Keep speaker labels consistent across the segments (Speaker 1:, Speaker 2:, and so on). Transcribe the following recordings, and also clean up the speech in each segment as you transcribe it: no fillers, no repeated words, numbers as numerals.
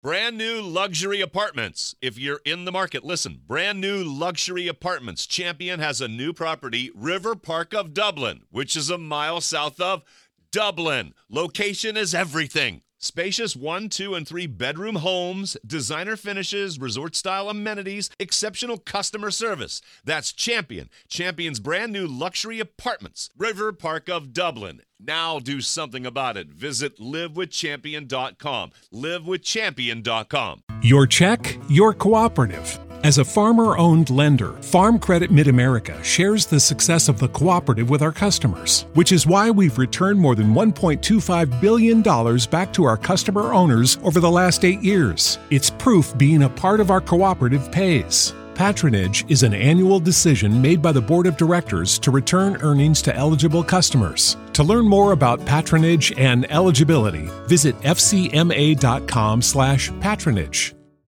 Speaker 1: Brand new luxury apartments. If you're in the market, listen. Brand new luxury apartments. Champion has a new property, River Park of Dublin, which is a mile south of Dublin. Location is everything. Spacious 1, 2, and 3 bedroom homes, designer finishes, resort-style amenities, exceptional customer service. That's Champion. Champion's brand new luxury apartments. River Park of Dublin. Now do something about it. Visit livewithchampion.com. livewithchampion.com.
Speaker 2: Your check, your cooperative. As a farmer-owned lender, Farm Credit Mid-America shares the success of the cooperative with our customers, which is why we've returned more than $1.25 billion back to our customer owners over the last 8 years. It's proof being a part of our cooperative pays. Patronage is an annual decision made by the Board of Directors to return earnings to eligible customers. To learn more about patronage and eligibility, visit fcma.com/patronage.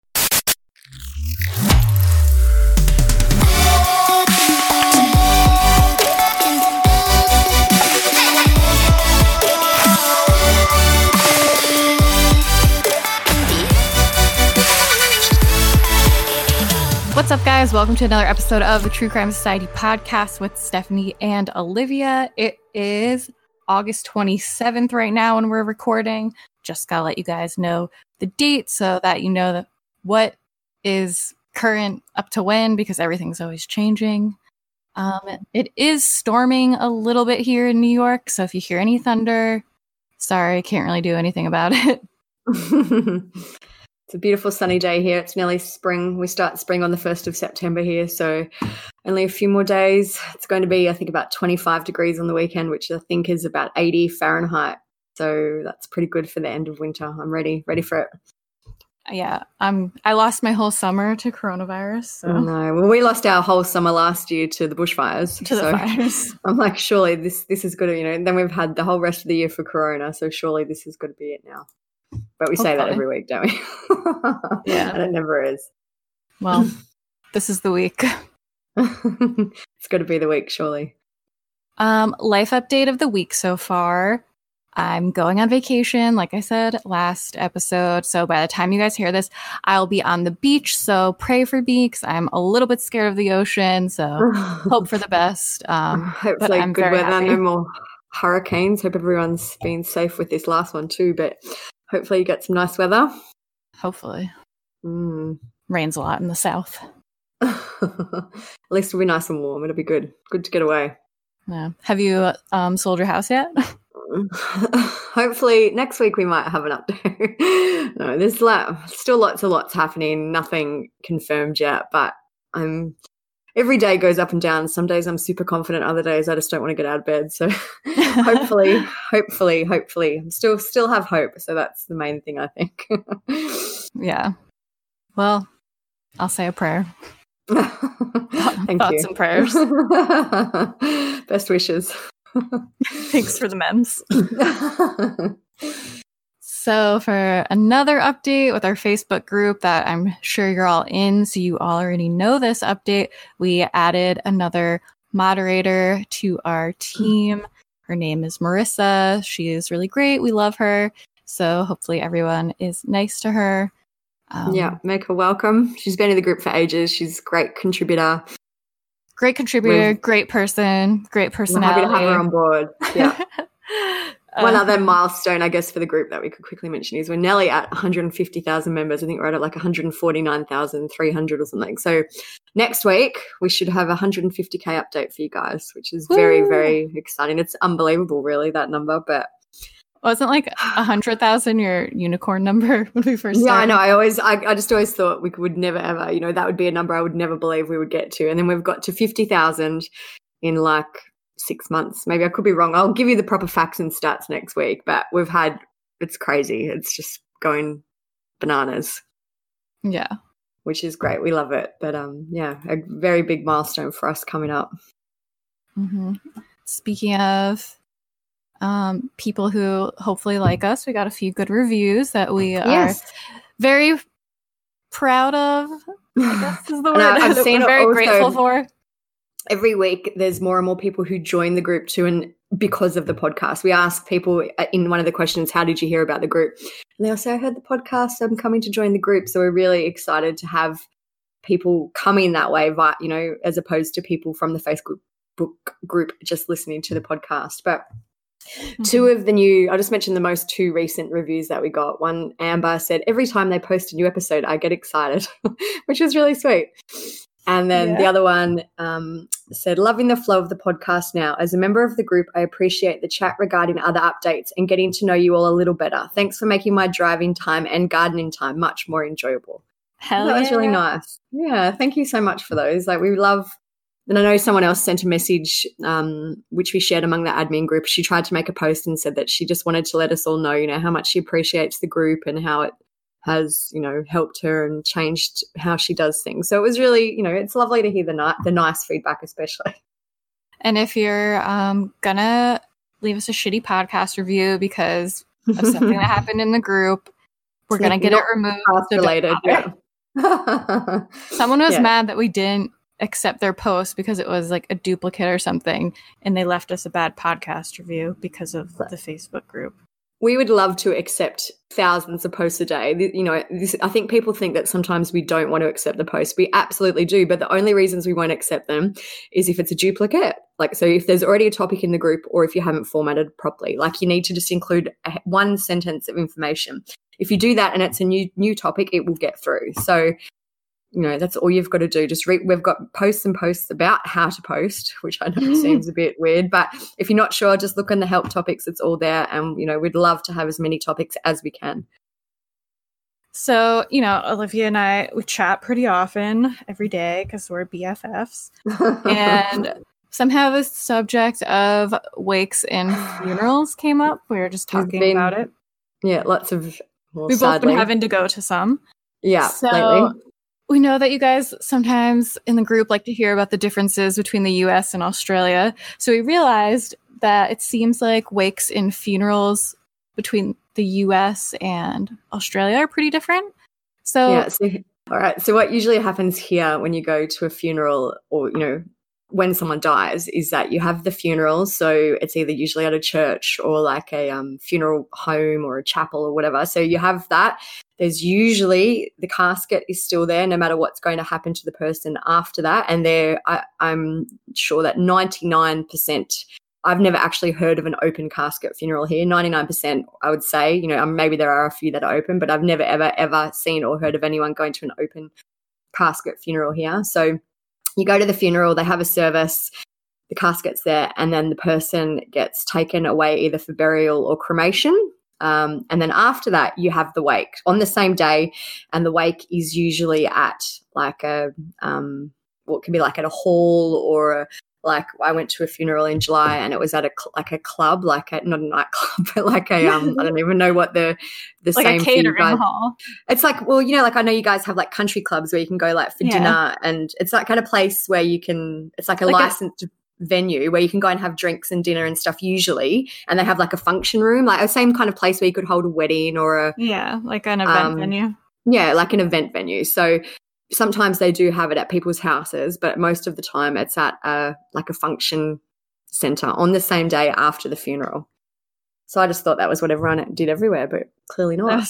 Speaker 3: What's up, guys? Welcome to another episode of the True Crime Society podcast with Stephanie and Olivia. It is August 27th right now when we're recording. Just gotta let you guys know the date so that you know that what is current up to when, because everything's always changing. It is storming a little bit here in New York, so if you hear any thunder, sorry, I can't really do anything about it.
Speaker 4: It's a beautiful sunny day here. It's nearly spring. We start spring on the 1st of September here, so only a few more days. It's going to be, I think, about 25 degrees on the weekend, which I think is about 80 Fahrenheit. So that's pretty good for the end of winter. I'm ready for it.
Speaker 3: Yeah, I lost my whole summer to coronavirus. So.
Speaker 4: Oh, no. Well, we lost our whole summer last year to the bushfires.
Speaker 3: To the fires. I'm
Speaker 4: like, surely this is good, and then we've had the whole rest of the year for corona, so surely this is going to be it now. But we say that every week, don't we?
Speaker 3: Yeah.
Speaker 4: And it never is.
Speaker 3: Well, this is the week.
Speaker 4: It's got to be the week, surely.
Speaker 3: Life update of the week so far. I'm going on vacation, like I said last episode. So by the time you guys hear this, I'll be on the beach. So pray for me because I'm a little bit scared of the ocean. So hope for the best.
Speaker 4: Hopefully
Speaker 3: I'm
Speaker 4: good weather,
Speaker 3: happy.
Speaker 4: no more hurricanes. Hope everyone's been safe with this last one too. But hopefully you get some nice weather.
Speaker 3: Hopefully. Rains a lot in the south.
Speaker 4: At least it'll be nice and warm. It'll be good. Good to get away.
Speaker 3: Yeah. Have you sold your house yet?
Speaker 4: Hopefully next week we might have an update. No, there's still lots happening. Nothing confirmed yet, but every day goes up and down. Some days I'm super confident. Other days I just don't want to get out of bed. So hopefully, I'm still have hope. So that's the main thing, I think.
Speaker 3: Yeah. Well, I'll say a prayer.
Speaker 4: Thank
Speaker 3: Thoughts
Speaker 4: you.
Speaker 3: and prayers.
Speaker 4: Best wishes.
Speaker 3: Thanks for the memes. So for another update with our Facebook group that I'm sure you're all in, so you all already know this update, we added another moderator to our team. Her name is Marissa. She is really great. We love her. So hopefully everyone is nice to her.
Speaker 4: Yeah, make her welcome. She's been in the group for ages. She's a great contributor.
Speaker 3: Great contributor, great person, great personality.
Speaker 4: We're happy to have her on board. Yeah. One other milestone, I guess, for the group that we could quickly mention is we're nearly at 150,000 members. I think we're at like 149,300 or something. So next week we should have a 150K update for you guys, which is very, very exciting. It's unbelievable, really, that number. But
Speaker 3: wasn't like 100,000 your unicorn number when we first started?
Speaker 4: Yeah, I know. I just always thought we would never ever, that would be a number I would never believe we would get to. And then we've got to 50,000 in like 6 months. Maybe I could be wrong. I'll give you the proper facts and stats next week, but it's crazy. It's just going bananas.
Speaker 3: Yeah.
Speaker 4: Which is great. We love it. But a very big milestone for us coming up.
Speaker 3: Mm-hmm. Speaking of people who hopefully like us, we got a few good reviews that we are very proud of, I guess is the word.
Speaker 4: I've seen
Speaker 3: we're very
Speaker 4: also
Speaker 3: grateful for.
Speaker 4: Every week there's more and more people who join the group too, and because of the podcast. We asked people in one of the questions, how did you hear about the group? And they all say, I heard the podcast, so I'm coming to join the group. So we're really excited to have people coming that way, you know, as opposed to people from the Facebook group just listening to the podcast. But two of the new, I'll just mention the most two recent reviews that we got. One, Amber said, every time they post a new episode, I get excited, which was really sweet. And then the other one said, loving the flow of the podcast now. As a member of the group, I appreciate the chat regarding other updates and getting to know you all a little better. Thanks for making my driving time and gardening time much more enjoyable.
Speaker 3: Hell
Speaker 4: that was really nice. Yeah, thank you so much for those. Like, we love, and I know someone else sent a message, which we shared among the admin group. She tried to make a post and said that she just wanted to let us all know, you know, how much she appreciates the group and how it has, you know, helped her and changed how she does things. So it was really, you know, it's lovely to hear the nice feedback, especially.
Speaker 3: And if you're gonna leave us a shitty podcast review because of something that happened in the group, we're gonna get it removed.
Speaker 4: Related, yeah.
Speaker 3: Someone was mad that we didn't accept their post because it was like a duplicate or something, and they left us a bad podcast review because of the Facebook group.
Speaker 4: We would love to accept thousands of posts a day. You know, I think people think that sometimes we don't want to accept the posts. We absolutely do, but the only reasons we won't accept them is if it's a duplicate. Like, so if there's already a topic in the group or if you haven't formatted properly, like you need to just include one sentence of information. If you do that and it's a new topic, it will get through. So, you know, that's all you've got to do. Just we've got posts and posts about how to post, which I know seems a bit weird, but if you're not sure, just look in the help topics. It's all there. And, you know, we'd love to have as many topics as we can.
Speaker 3: So, you know, Olivia and I, we chat pretty often every day because we're BFFs. And somehow the subject of wakes and funerals came up. We were just talking about it.
Speaker 4: Yeah, lots of, well,
Speaker 3: we've both been having to go to some.
Speaker 4: Yeah,
Speaker 3: so
Speaker 4: lately.
Speaker 3: We know that you guys sometimes in the group like to hear about the differences between the US and Australia. So we realized that it seems like wakes and funerals between the US and Australia are pretty different. So,
Speaker 4: yeah, all right. So what usually happens here when you go to a funeral or, you know, when someone dies is that you have the funeral. So it's either usually at a church or like a funeral home or a chapel or whatever. So you have that. There's usually the casket is still there no matter what's going to happen to the person after that. And I'm sure that 99%, I've never actually heard of an open casket funeral here. 99%, I would say, you know, maybe there are a few that are open, but I've never, ever seen or heard of anyone going to an open casket funeral here. So you go to the funeral, they have a service, the casket's there, and then the person gets taken away either for burial or cremation. And then after that, you have the wake on the same day, and the wake is usually at like what can be like at a hall or like I went to a funeral in July and it was at a club, not a nightclub, but like a I don't even know what the
Speaker 3: like
Speaker 4: same
Speaker 3: a catering hall.
Speaker 4: It's like, well, you know, like I know you guys have like country clubs where you can go like for dinner, and it's that kind of place where you can. It's like a licensed venue where you can go and have drinks and dinner and stuff usually, and they have like a function room, like the same kind of place where you could hold a wedding or
Speaker 3: like an event venue.
Speaker 4: Yeah, like an event venue. So sometimes they do have it at people's houses, but most of the time it's at like a function centre on the same day after the funeral. So I just thought that was what everyone did everywhere, but clearly not.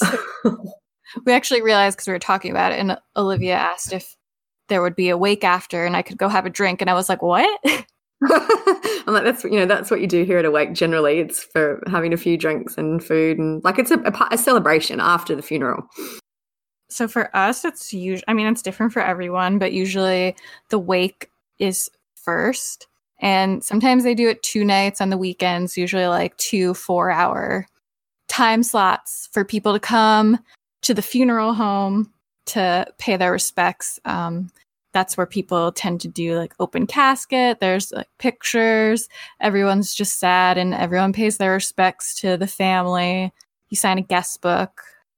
Speaker 3: We actually realized because we were talking about it, and Olivia asked if there would be a wake after and I could go have a drink, and I was like, what?
Speaker 4: I'm like, that's what you do here at a wake generally. It's for having a few drinks and food, and like it's a celebration after the funeral.
Speaker 3: So for us, it's usually, I mean, it's different for everyone, but usually the wake is first. And sometimes they do it 2 nights on the weekends, usually like 2 4-hour time slots for people to come to the funeral home to pay their respects. That's where people tend to do like open casket. There's like pictures. Everyone's just sad and everyone pays their respects to the family. You sign a guest book.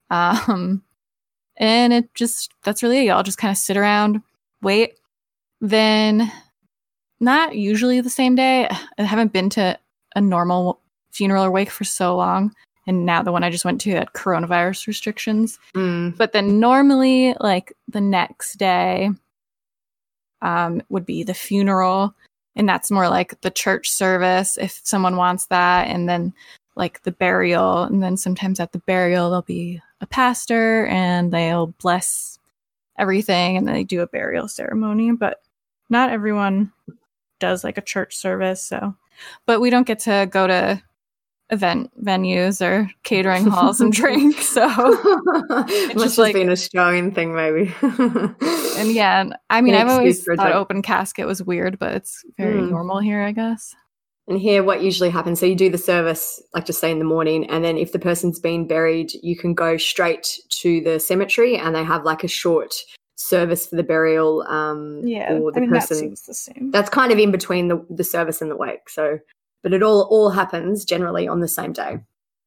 Speaker 3: And that's really it. Y'all just kind of sit around, wait. Then, not usually the same day. I haven't been to a normal funeral or wake for so long. And now the one I just went to had coronavirus restrictions. But then normally, like the next day would be the funeral. And that's more like the church service if someone wants that. And then like the burial. And then sometimes at the burial, there'll be a pastor and they'll bless everything. And then they do a burial ceremony. But not everyone does like a church service. So, but we don't get to go to event venues or catering halls and drink. So
Speaker 4: it must just be an Australian thing, maybe.
Speaker 3: And yeah, I mean, I've always thought open casket was weird, but it's very normal here, I guess.
Speaker 4: And here, what usually happens, so you do the service, like just say in the morning, and then if the person's been buried, you can go straight to the cemetery and they have like a short service for the burial. Or the person.
Speaker 3: That seems the same.
Speaker 4: That's kind of in between the service and the wake. So, but it all happens generally on the same day,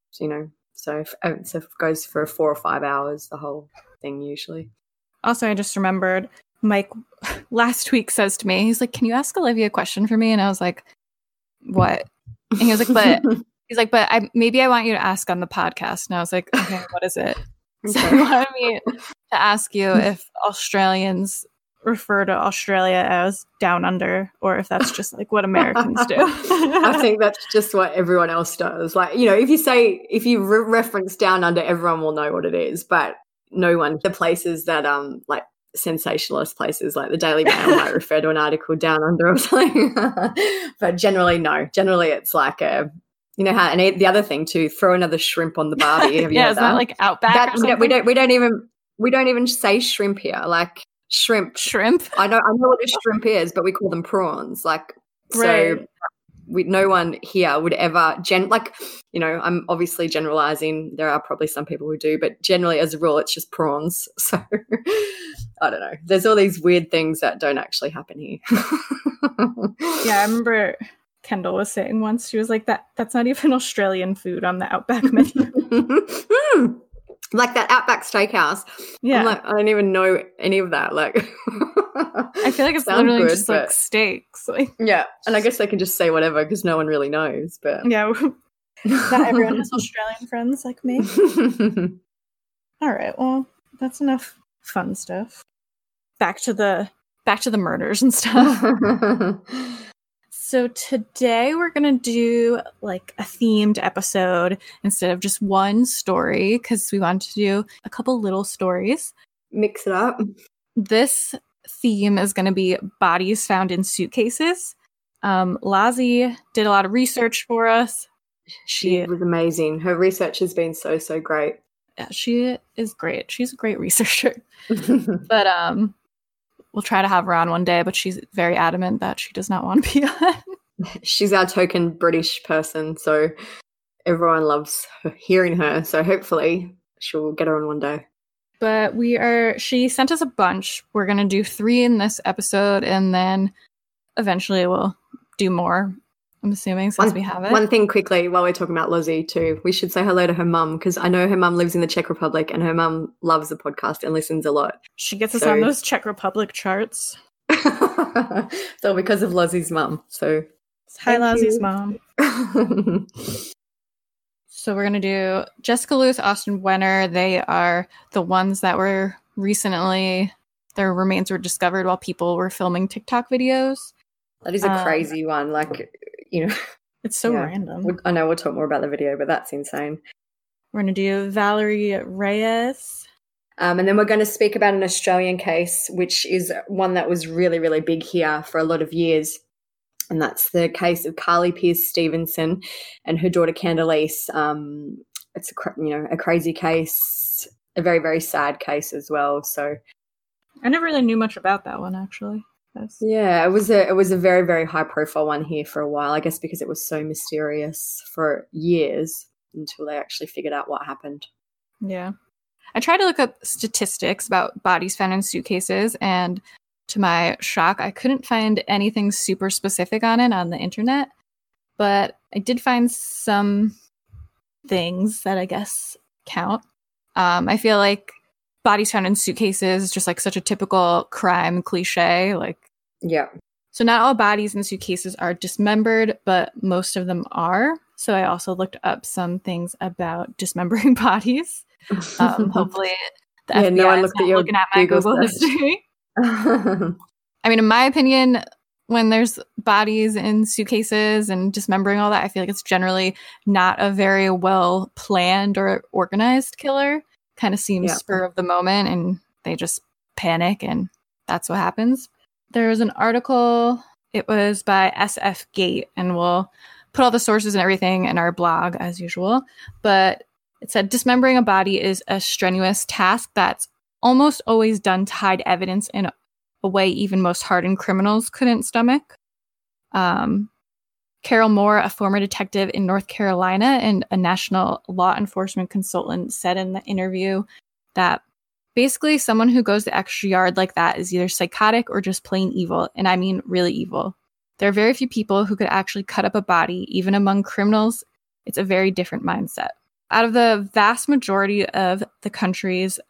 Speaker 4: so it goes for 4 or 5 hours, the whole thing usually.
Speaker 3: Also, I just remembered Mike last week says to me, he's like, "Can you ask Olivia a question for me?" And I was like, "What?" And he was like, "But maybe I want you to ask on the podcast." And I was like, "Okay, what is it?" So he wanted me to ask you if Australians refer to Australia as down under, or if that's just like what Americans do.
Speaker 4: I think that's just what everyone else does. Like, if you reference down under, everyone will know what it is, but no one. The places that like sensationalist places like the Daily Mail might refer to an article down under or something. But generally, no. Generally, it's like how, and the other thing too, throw another shrimp on the barbie. Have you heard
Speaker 3: is that like Outback or something?
Speaker 4: We don't even say shrimp here. Like shrimp. I know what a shrimp is, but we call them prawns. Like,
Speaker 3: right.
Speaker 4: So no one here would ever I'm obviously generalizing. There are probably some people who do, but generally as a rule, it's just prawns. So I don't know. There's all these weird things that don't actually happen here.
Speaker 3: Yeah, I remember Kendall was saying once, she was like, that's not even Australian food on the Outback menu.
Speaker 4: Like that Outback Steakhouse.
Speaker 3: Yeah.
Speaker 4: I'm like, I don't even know any of that. Like,
Speaker 3: I feel like it's literally just like steaks. Like,
Speaker 4: yeah. And I guess they can just say whatever because no one really knows. But
Speaker 3: yeah. Not everyone has Australian friends like me. All right. Well, that's enough fun stuff. Back to the murders and stuff. So today we're going to do like a themed episode instead of just one story because we wanted to do a couple little stories.
Speaker 4: Mix it up.
Speaker 3: This theme is going to be bodies found in suitcases. Lazi did a lot of research for us.
Speaker 4: She was amazing. Her research has been so great.
Speaker 3: Yeah, she is great. She's a great researcher. But we'll try to have her on one day, but she's very adamant that she does not want to be on.
Speaker 4: She's our token British person, so everyone loves hearing her. So hopefully she'll get her on one day.
Speaker 3: But she sent us a bunch. We're going to do 3 in this episode, and then eventually we'll do more, I'm assuming, since we have it.
Speaker 4: One thing quickly, while we're talking about Lozzie too, we should say hello to her mum, because I know her mum lives in the Czech Republic and her mum loves the podcast and listens a lot.
Speaker 3: She gets us on those Czech Republic charts.
Speaker 4: So because of Lozzie's mum. So
Speaker 3: hi, Lozzie's mom. So we're going to do Jessica Lewis, Austin Wenner. They are the ones that were recently, their remains were discovered while people were filming TikTok videos.
Speaker 4: That is a crazy one. Like,
Speaker 3: it's so random.
Speaker 4: I know we'll talk more about the video, but that's insane.
Speaker 3: We're going to do Valerie Reyes.
Speaker 4: And then we're going to speak about an Australian case, which is one that was really, really big here for a lot of years. And that's the case of Carly Pearce Stevenson and her daughter Candice. It's a crazy case, a very, very sad case as well. So
Speaker 3: I never really knew much about that one, actually.
Speaker 4: Yeah, it was a very, very high profile one here for a while, I guess, because it was so mysterious for years until they actually figured out what happened.
Speaker 3: Yeah. I tried to look up statistics about bodies found in suitcases, and to my shock, I couldn't find anything super specific on it on the internet, but I did find some things that I guess count. I feel like bodies found in suitcases is just like such a typical crime cliche. Like,
Speaker 4: yeah.
Speaker 3: So not all bodies in suitcases are dismembered, but most of them are. So I also looked up some things about dismembering bodies. Hopefully the FBI is not looking at my Google history. I mean, in my opinion, when there's bodies in suitcases and dismembering all that, I feel like it's generally not a very well planned or organized killer. Kind of seems spur of the moment and they just panic and that's what happens. There was an article, it was by SF Gate, and we'll put all the sources and everything in our blog as usual. But it said dismembering a body is a strenuous task that's almost always done to hide evidence in a way even most hardened criminals couldn't stomach. Carol Moore, a former detective in North Carolina and a national law enforcement consultant, said in the interview that basically someone who goes the extra yard like that is either psychotic or just plain evil, and I mean really evil. There are very few people who could actually cut up a body, even among criminals. It's a very different mindset. Out of the vast majority of the country's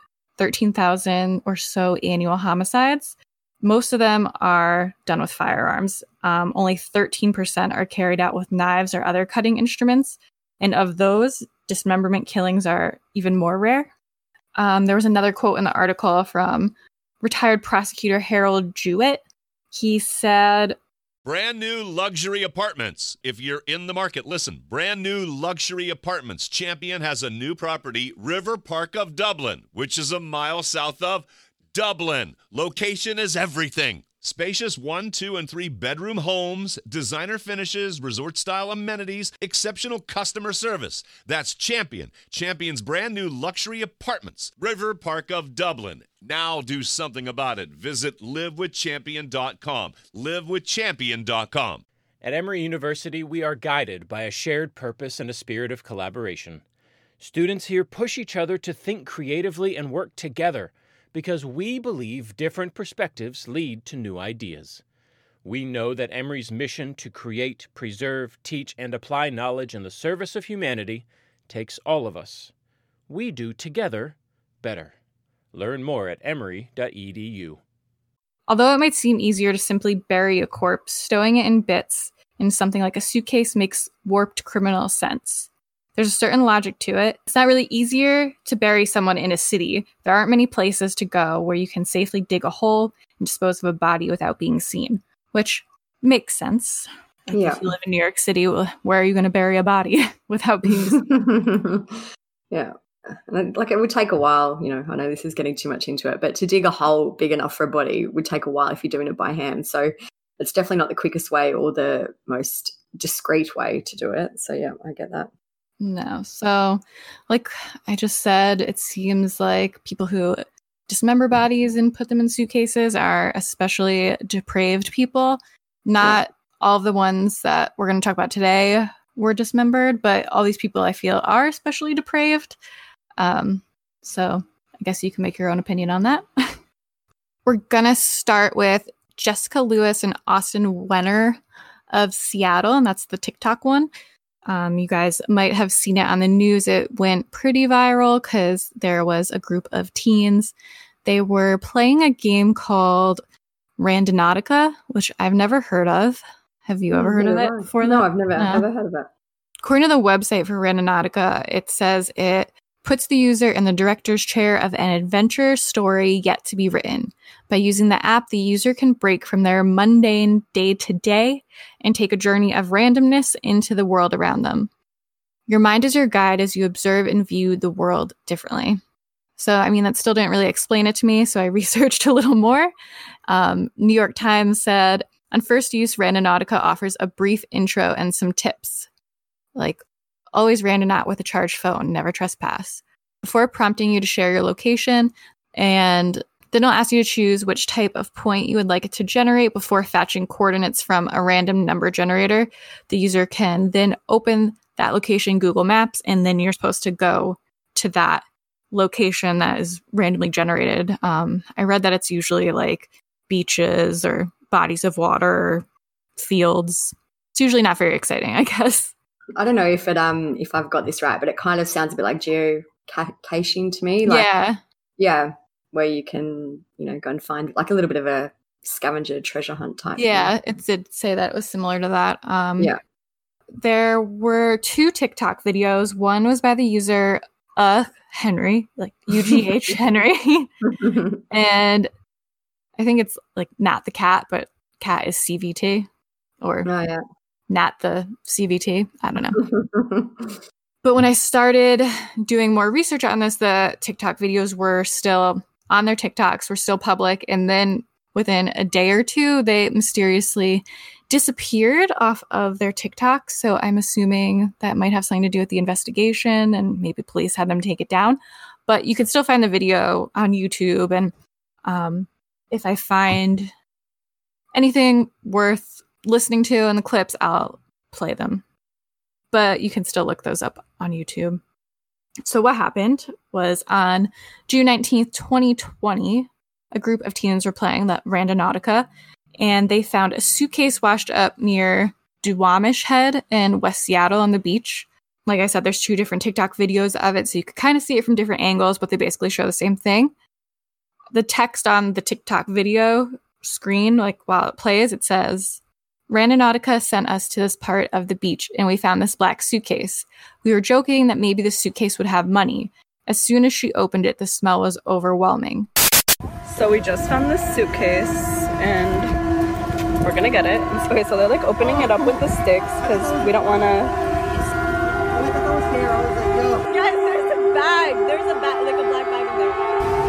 Speaker 3: 13,000 or so annual homicides, most of them are done with firearms. Only 13% are carried out with knives or other cutting instruments. And of those, dismemberment killings are even more rare. There was another quote in the article from retired prosecutor Harold Jewett. He said,
Speaker 1: brand new luxury apartments. If you're in the market, listen. Brand new luxury apartments. Champion has a new property, River Park of Dublin, which is a mile south of Dublin. Location is everything. Spacious 1, 2, and 3 bedroom homes, designer finishes, resort-style amenities, exceptional customer service. That's Champion. Champion's brand new luxury apartments, River Park of Dublin. Now do something about it. Visit livewithchampion.com. livewithchampion.com.
Speaker 5: At Emory University, we are guided by a shared purpose and a spirit of collaboration. Students here push each other to think creatively and work together, because we believe different perspectives lead to new ideas. We know that Emory's mission to create, preserve, teach, and apply knowledge in the service of humanity takes all of us. We do together better. Learn more at emory.edu.
Speaker 3: Although it might seem easier to simply bury a corpse, stowing it in bits in something like a suitcase makes warped criminal sense. There's a certain logic to it. It's not really easier to bury someone in a city. There aren't many places to go where you can safely dig a hole and dispose of a body without being seen, which makes sense. If you live in New York City, where are you going to bury a body without being seen?
Speaker 4: Yeah. Like, it would take a while, I know this is getting too much into it, but to dig a hole big enough for a body would take a while if you're doing it by hand. So it's definitely not the quickest way or the most discreet way to do it. So yeah, I get that.
Speaker 3: No. So like I just said, it seems like people who dismember bodies and put them in suitcases are especially depraved people. Not all of the ones that we're going to talk about today were dismembered, but all these people I feel are especially depraved. So I guess you can make your own opinion on that. We're going to start with Jessica Lewis and Austin Wenner of Seattle, and that's the TikTok one. You guys might have seen it on the news. It went pretty viral because there was a group of teens. They were playing a game called Randonautica, which I've never heard of. Have you ever heard of it before?
Speaker 4: No, I've never heard of it.
Speaker 3: According to the website for Randonautica, it says it puts the user in the director's chair of an adventure story yet to be written. By using the app, the user can break from their mundane day-to-day and take a journey of randomness into the world around them. Your mind is your guide as you observe and view the world differently. So, I mean, that still didn't really explain it to me, so I researched a little more. New York Times said, on first use, Randonautica offers a brief intro and some tips, like always randonaut with a charged phone, never trespass, before prompting you to share your location, and then it'll ask you to choose which type of point you would like it to generate before fetching coordinates from a random number generator. The user can then open that location in Google Maps, and then you're supposed to go to that location that is randomly generated. I read that it's usually like beaches or bodies of water or fields. It's usually not very exciting, I guess.
Speaker 4: I don't know if I've got this right, but it kind of sounds a bit like geocaching to me. Yeah, where you can, go and find like a little bit of a scavenger treasure hunt type.
Speaker 3: Yeah, it did say that it was similar to that. There were 2 TikTok videos. One was by the user Henry, like UGH Henry, and I think it's like not the cat, but cat is CVT or
Speaker 4: yeah.
Speaker 3: Nat the CVT. I don't know. But when I started doing more research on this, the TikTok videos were still on their TikToks, were still public. And then within a day or two, they mysteriously disappeared off of their TikTok. So I'm assuming that might have something to do with the investigation and maybe police had them take it down. But you can still find the video on YouTube. And if I find anything worth listening to in the clips, I'll play them. But you can still look those up on YouTube. So what happened was on June 19th, 2020, a group of teens were playing the Randonautica, and they found a suitcase washed up near Duwamish Head in West Seattle on the beach. Like I said, there's 2 different TikTok videos of it, so you could kind of see it from different angles, but they basically show the same thing. The text on the TikTok video screen, like while it plays, it says, Randonautica sent us to this part of the beach and we found this black suitcase. We were joking that maybe the suitcase would have money. As soon as she opened it, the smell was overwhelming.
Speaker 6: So we just found this suitcase and we're gonna get it. Okay, so they're like opening it up with the sticks because we don't wanna... Guys, there's a bag. There's a bag, like a black bag in there.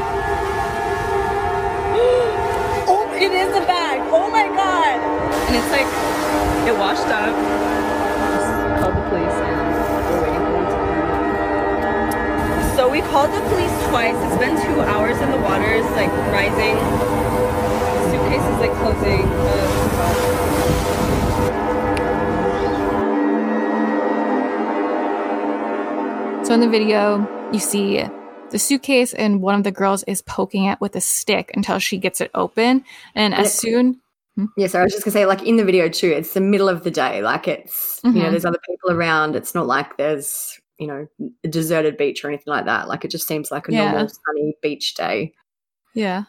Speaker 6: Oh, it is a bag. Oh my god. And it's like, it washed up. Just called the police and we're waiting for them to come. So we called the police twice. It's been 2 hours and the water is like rising. The suitcase is like closing.
Speaker 3: So in the video, you see the suitcase and one of the girls is poking it with a stick until she gets it open. And as soon...
Speaker 4: Yeah, so I was just going to say, like, in the video too, it's the middle of the day. Like, it's, you know, there's other people around. It's not like there's, you know, a deserted beach or anything like that. Like, it just seems like a normal sunny beach day.
Speaker 3: Yeah.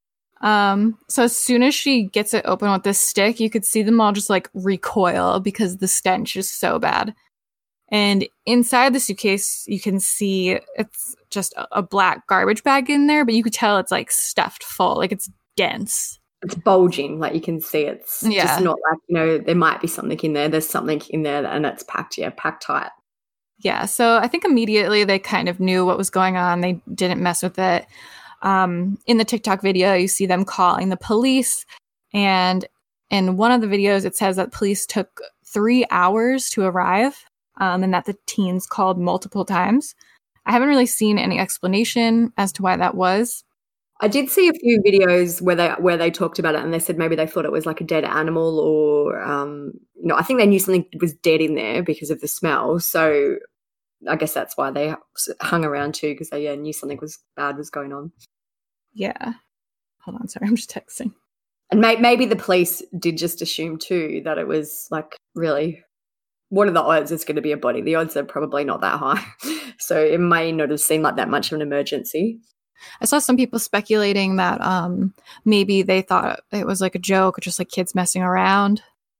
Speaker 3: So as soon as she gets it open with this stick, you could see them all just, like, recoil because the stench is so bad. And inside the suitcase, you can see it's just a black garbage bag in there, but you could tell it's, like, stuffed full. Like, it's dense.
Speaker 4: It's bulging, like you can see it's just not like, you know, there might be something in there. There's something in there and it's packed tight.
Speaker 3: Yeah, so I think immediately they kind of knew what was going on. They didn't mess with it. In the TikTok video, you see them calling the police. And in one of the videos, it says that police took 3 hours to arrive and that the teens called multiple times. I haven't really seen any explanation as to why that was.
Speaker 4: I did see a few videos where they talked about it and they said maybe they thought it was like a dead animal or, you know, I think they knew something was dead in there because of the smell. So I guess that's why they hung around too, because they knew something bad was going on.
Speaker 3: Yeah. Hold on, sorry, I'm just texting.
Speaker 4: And maybe the police did just assume too that it was like, really, what are the odds it's going to be a body? The odds are probably not that high. So it may not have seemed like that much of an emergency.
Speaker 3: I saw some people speculating that maybe they thought it was like a joke or just like kids messing around.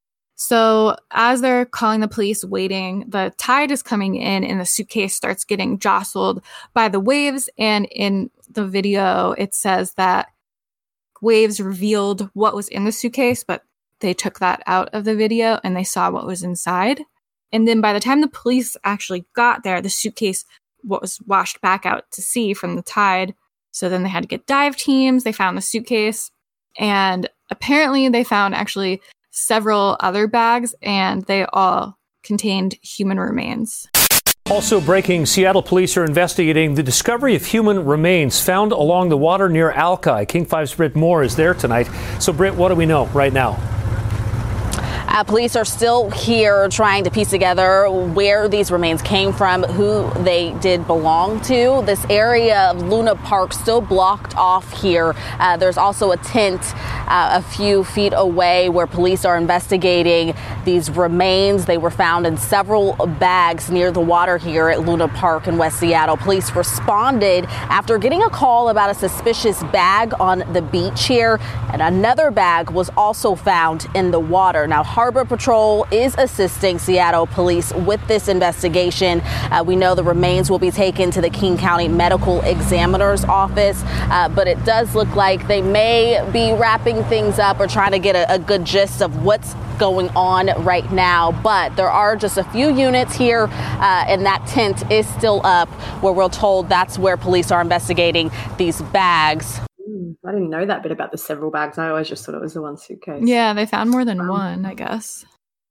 Speaker 3: So as they're calling the police, waiting, the tide is coming in and the suitcase starts getting jostled by the waves. And in the video, it says that waves revealed what was in the suitcase, but they took that out of the video and they saw what was inside. And then by the time the police actually got there, the suitcase was washed back out to sea from the tide. So then they had to get dive teams. They found the suitcase. And apparently they found actually several other bags, and they all contained human remains.
Speaker 7: Also breaking, Seattle police are investigating the discovery of human remains found along the water near Alki. King 5's Britt Moore is there tonight. So, Britt, what do we know right now?
Speaker 8: Police are still here trying to piece together where these remains came from, who they did belong to. This area of Luna Park still blocked off here. There's also a tent a few feet away where police are investigating these remains. They were found in several bags near the water here at Luna Park in West Seattle. Police responded after getting a call about a suspicious bag on the beach here, and another bag was also found in the water. Now, Harbor Patrol is assisting Seattle police with this investigation. We know the remains will be taken to the King County Medical Examiner's office, but it does look like they may be wrapping wrapping things up or trying to get a good gist of what's going on right now. But there are just a few units here, and that tent is still up, where we're told that's where police are investigating these bags.
Speaker 4: I didn't know that bit about the several bags. I always just thought it was the one suitcase.
Speaker 3: Yeah, they found more than one, I guess.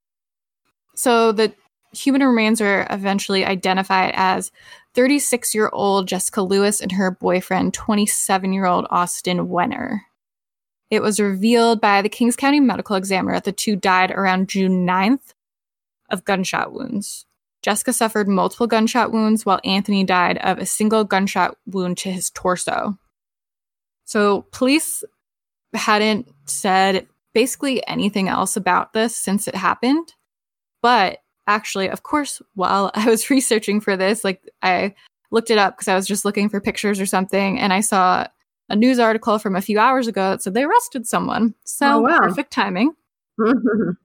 Speaker 3: So the human remains were eventually identified as 36-year-old Jessica Lewis and her boyfriend, 27-year-old Austin Wenner. It was revealed by the Kings County Medical Examiner that the two died around June 9th of gunshot wounds. Jessica suffered multiple gunshot wounds, while Anthony died of a single gunshot wound to his torso. So police hadn't said basically anything else about this since it happened. But actually, of course, while I was researching for this, like I looked it up because I was just looking for pictures or something, and I saw a news article from a few hours ago that said they arrested someone. So perfect timing. So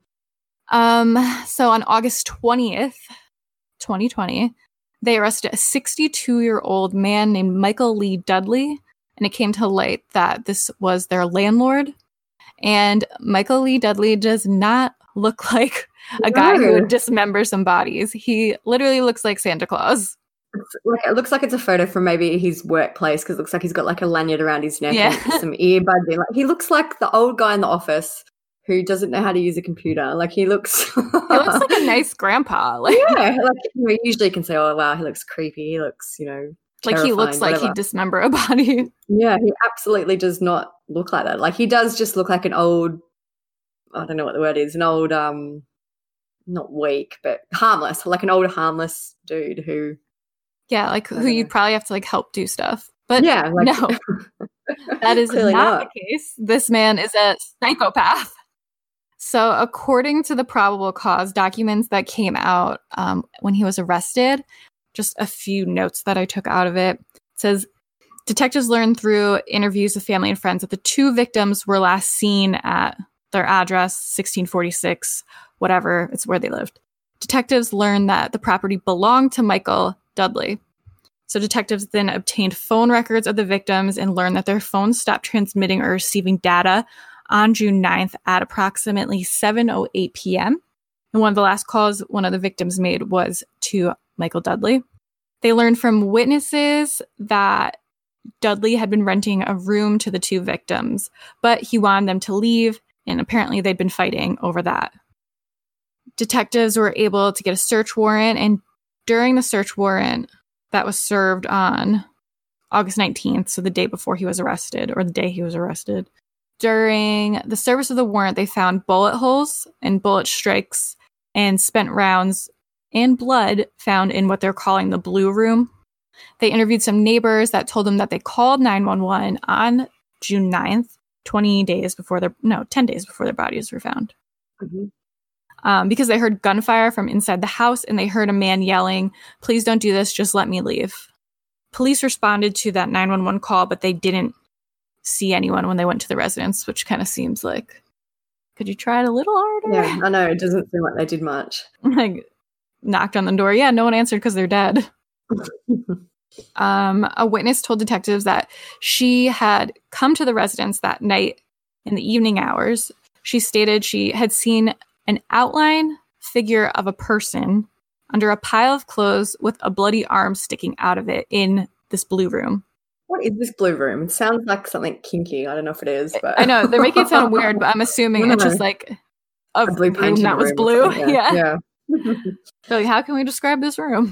Speaker 3: on August 20th, 2020, they arrested a 62-year-old man named Michael Lee Dudley, and it came to light that this was their landlord. And Michael Lee Dudley does not look like a guy who would dismember some bodies. He literally looks like Santa Claus.
Speaker 4: It looks like it's a photo from maybe his workplace, because it looks like he's got like a lanyard around his neck and some earbuds in. Like, he looks like the old guy in the office who doesn't know how to use a computer. Like, he looks
Speaker 3: like a nice grandpa. Like,
Speaker 4: yeah, like usually you can say, "Oh wow, he looks creepy. He looks,
Speaker 3: like he looks like he'd dismember a body."
Speaker 4: Yeah, he absolutely does not look like that. Like, he does just look like an old, I don't know what the word is, an old not weak, but harmless, like an old harmless dude who.
Speaker 3: Yeah, like who you'd probably have to like help do stuff. But
Speaker 4: yeah, like,
Speaker 3: no, that is not the case. This man is a psychopath. So according to the probable cause documents that came out when he was arrested, just a few notes that I took out of it. It says, detectives learned through interviews with family and friends that the two victims were last seen at their address, 1646, whatever, it's where they lived. Detectives learned that the property belonged to Michael Dudley. So detectives then obtained phone records of the victims and learned that their phones stopped transmitting or receiving data on June 9th at approximately 7:08 p.m. And one of the last calls one of the victims made was to Michael Dudley. They learned from witnesses that Dudley had been renting a room to the two victims, but he wanted them to leave, and apparently they'd been fighting over that. Detectives were able to get a search warrant, and during the search warrant that was served on August 19th, so the day before he was arrested, or the day he was arrested, during the service of the warrant, they found bullet holes and bullet strikes and spent rounds and blood found in what they're calling the blue room. They interviewed some neighbors that told them that they called 911 on June 9th, 10 days before their bodies were found. Mm-hmm. Because they heard gunfire from inside the house, and they heard a man yelling, "Please don't do this, just let me leave." Police responded to that 911 call, but they didn't see anyone when they went to the residence, which kind of seems like, could you try it a little harder?
Speaker 4: Yeah, I know. It doesn't seem like they did much.
Speaker 3: Like, knocked on the door. Yeah, no one answered because they're dead. A witness told detectives that she had come to the residence that night in the evening hours. She stated she had seen an outline figure of a person under a pile of clothes with a bloody arm sticking out of it in this blue room.
Speaker 4: What is this blue room? It sounds like something kinky. I don't know if it is, but
Speaker 3: I know they're making it sound weird, but I'm assuming it's just like a blue room that was blue. Yeah. So like, how can we describe this room?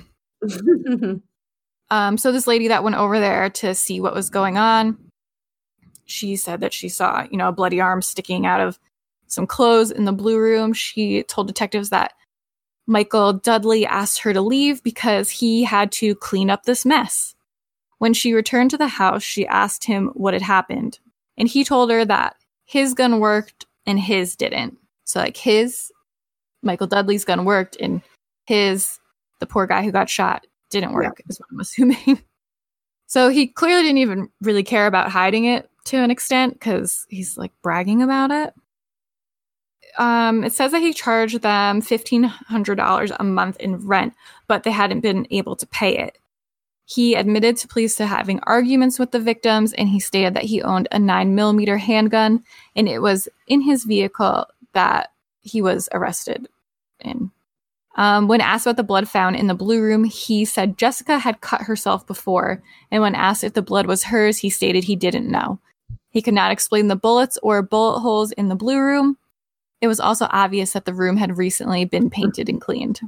Speaker 3: So this lady that went over there to see what was going on, she said that she saw, a bloody arm sticking out of some clothes in the blue room. She told detectives that Michael Dudley asked her to leave because he had to clean up this mess. When she returned to the house, she asked him what had happened. And he told her that his gun worked and his didn't. So like Michael Dudley's gun worked and the poor guy who got shot, didn't work, is what I'm assuming. So he clearly didn't even really care about hiding it to an extent, because he's like bragging about it. It says that he charged them $1,500 a month in rent, but they hadn't been able to pay it. He admitted to police to having arguments with the victims, and he stated that he owned a 9mm handgun, and it was in his vehicle that he was arrested in. When asked about the blood found in the blue room, he said Jessica had cut herself before, and when asked if the blood was hers, he stated he didn't know. He could not explain the bullets or bullet holes in the blue room. It was also obvious that the room had recently been painted and cleaned.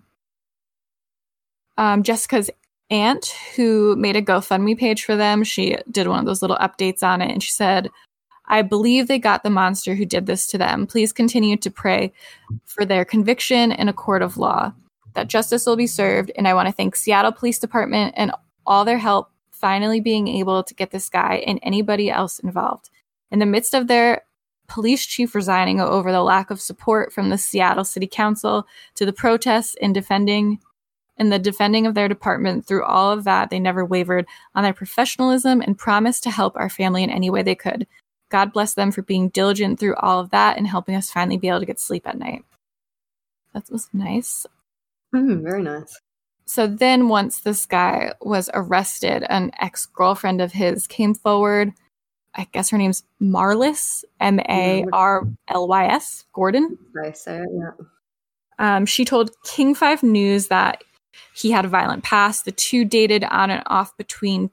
Speaker 3: Jessica's aunt, who made a GoFundMe page for them, she did one of those little updates on it, and she said, "I believe they got the monster who did this to them. Please continue to pray for their conviction in a court of law, that justice will be served, and I want to thank Seattle Police Department and all their help finally being able to get this guy and anybody else involved. In the midst of their police chief resigning over the lack of support from the Seattle City Council to the protests and the defending of their department, through all of that, they never wavered on their professionalism and promised to help our family in any way they could. God bless them for being diligent through all of that and helping us finally be able to get sleep at night." That was nice.
Speaker 4: Very nice.
Speaker 3: So then once this guy was arrested, an ex-girlfriend of his came forward. I guess her name's Marlys, Marlys Gordon.
Speaker 4: I say it, yeah.
Speaker 3: She told King 5 News that he had a violent past. The two dated on and off between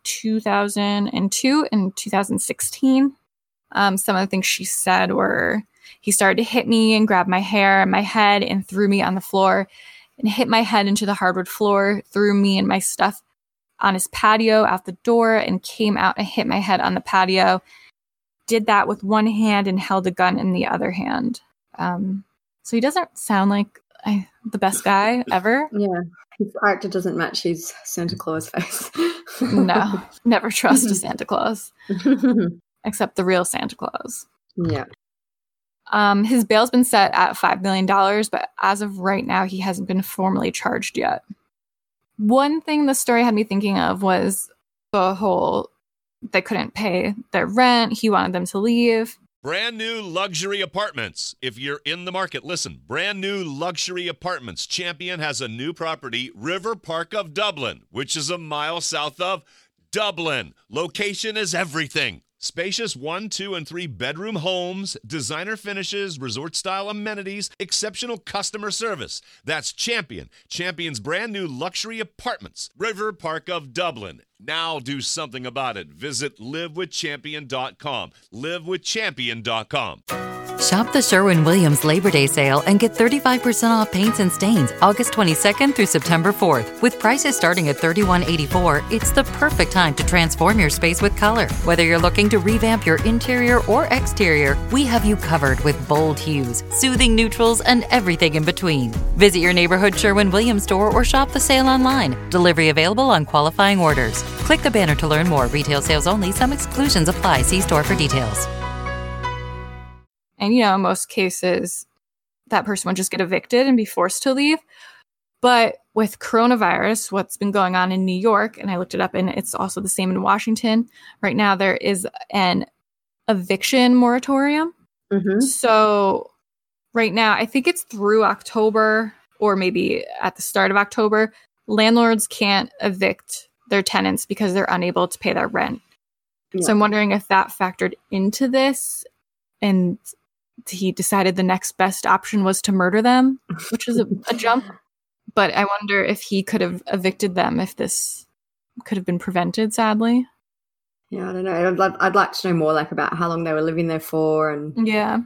Speaker 3: 2002 and 2016. Some of the things she said were, he started to hit me and grab my hair and my head and threw me on the floor and hit my head into the hardwood floor, threw me and my stuff on his patio out the door and came out and hit my head on the patio. Did that with one hand and held a gun in the other hand. So he doesn't sound like the best guy ever.
Speaker 4: Yeah, his character doesn't match his Santa Claus face.
Speaker 3: No, never trust a Santa Claus. Except the real Santa Claus.
Speaker 4: Yeah.
Speaker 3: His bail's been set at $5 million, but as of right now, he hasn't been formally charged yet. One thing the story had me thinking of was the whole, they couldn't pay their rent. He wanted them to leave.
Speaker 1: Brand new luxury apartments. If you're in the market, listen. Brand new luxury apartments. Champion has a new property, River Park of Dublin, which is a mile south of Dublin. Location is everything. Spacious 1, 2, and 3 bedroom homes, designer finishes, resort-style amenities, exceptional customer service. That's Champion. Champion's brand new luxury apartments, River Park of Dublin. Now do something about it. Visit livewithchampion.com. Livewithchampion.com.
Speaker 9: Shop the Sherwin-Williams Labor Day sale and get 35% off paints and stains August 22nd through September 4th. With prices starting at $31.84, it's the perfect time to transform your space with color. Whether you're looking to revamp your interior or exterior, we have you covered with bold hues, soothing neutrals, and everything in between. Visit your neighborhood Sherwin-Williams store or shop the sale online. Delivery available on qualifying orders. Click the banner to learn more. Retail sales only. Some exclusions apply. See store for details.
Speaker 3: And, in most cases, that person would just get evicted and be forced to leave. But with coronavirus, what's been going on in New York, and I looked it up, and it's also the same in Washington. Right now, there is an eviction moratorium. Mm-hmm. So right now, I think it's through October or maybe at the start of October, landlords can't evict their tenants because they're unable to pay their rent. Yeah. So I'm wondering if that factored into this, and he decided the next best option was to murder them, which is a jump. But I wonder if he could have evicted them if this could have been prevented, sadly.
Speaker 4: Yeah, I don't know. I'd like to know more about how long they were living there for. And
Speaker 3: yeah.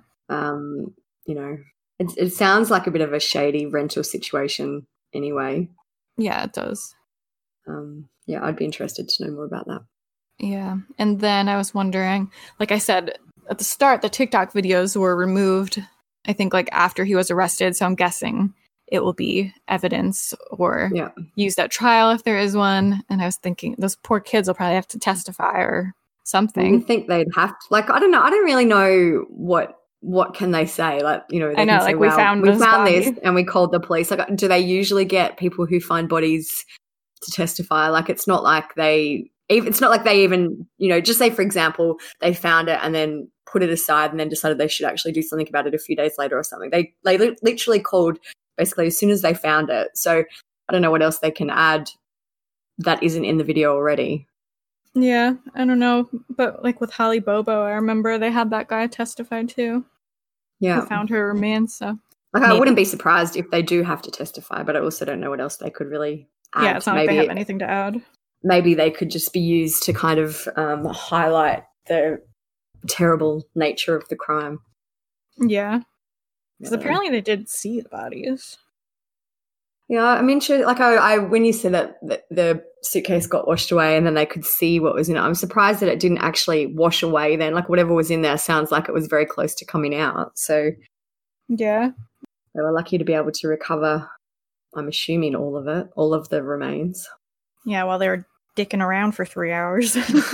Speaker 4: It sounds like a bit of a shady rental situation anyway.
Speaker 3: Yeah, it does.
Speaker 4: I'd be interested to know more about that.
Speaker 3: Yeah. And then I was wondering, like I said, at the start, the TikTok videos were removed, I think, after he was arrested. So I'm guessing it will be evidence or used at trial if there is one. And I was thinking those poor kids will probably have to testify or something.
Speaker 4: You think they'd have to? I don't know. I don't really know what can they say? They
Speaker 3: I know,
Speaker 4: say,
Speaker 3: we found
Speaker 4: this and we called the police. Do they usually get people who find bodies to testify? It's not like they even, just say, for example, they found it and then put it aside and then decided they should actually do something about it a few days later or something. They literally called basically as soon as they found it. So I don't know what else they can add that isn't in the video already.
Speaker 3: Yeah, I don't know. But like with Holly Bobo, I remember they had that guy testify too.
Speaker 4: Yeah.
Speaker 3: Who found her remains, so.
Speaker 4: Like, I wouldn't be surprised if they do have to testify, but I also don't know what else they could really add.
Speaker 3: Yeah, it's not like they have anything to add.
Speaker 4: Maybe they could just be used to kind of highlight the terrible nature of the crime.
Speaker 3: Yeah. Because apparently they did see the bodies.
Speaker 4: Yeah, I mean, like I when you said that the suitcase got washed away and then they could see what was in it, I'm surprised that it didn't actually wash away then. Like whatever was in there sounds like it was very close to coming out. So
Speaker 3: yeah.
Speaker 4: They were lucky to be able to recover, I'm assuming, all of it, all of the remains.
Speaker 3: Yeah, while they were dicking around for 3 hours.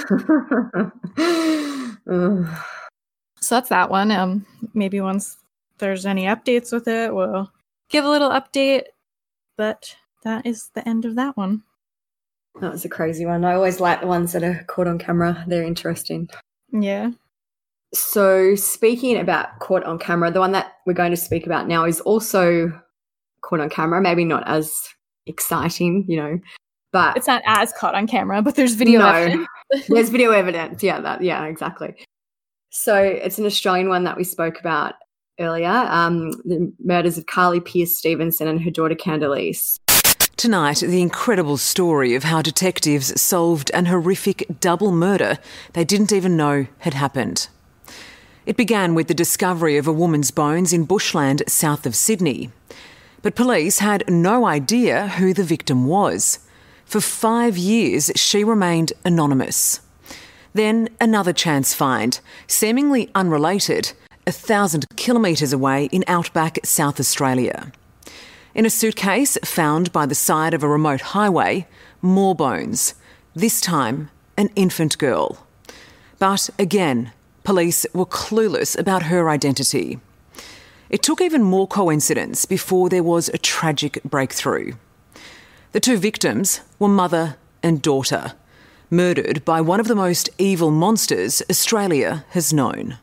Speaker 3: So that's that one. Maybe once there's any updates with it, we'll give a little update. But that is the end of that one.
Speaker 4: That was a crazy one. I always like the ones that are caught on camera. They're interesting.
Speaker 3: Yeah.
Speaker 4: So speaking about caught on camera, the one that we're going to speak about now is also caught on camera. Maybe not as exciting, but
Speaker 3: it's not as caught on camera, but there's video evidence.
Speaker 4: There's video evidence. Yeah, exactly. So it's an Australian one that we spoke about earlier, the murders of Carly Pearce Stevenson and her daughter Candice.
Speaker 10: Tonight, the incredible story of how detectives solved an horrific double murder they didn't even know had happened. It began with the discovery of a woman's bones in bushland south of Sydney. But police had no idea who the victim was. For 5 years, she remained anonymous. Then another chance find, seemingly unrelated, 1,000 kilometres away in outback South Australia. In a suitcase found by the side of a remote highway, more bones, this time an infant girl. But again, police were clueless about her identity. It took even more coincidence before there was a tragic breakthrough. The two victims were mother and daughter, murdered by one of the most evil monsters Australia has known.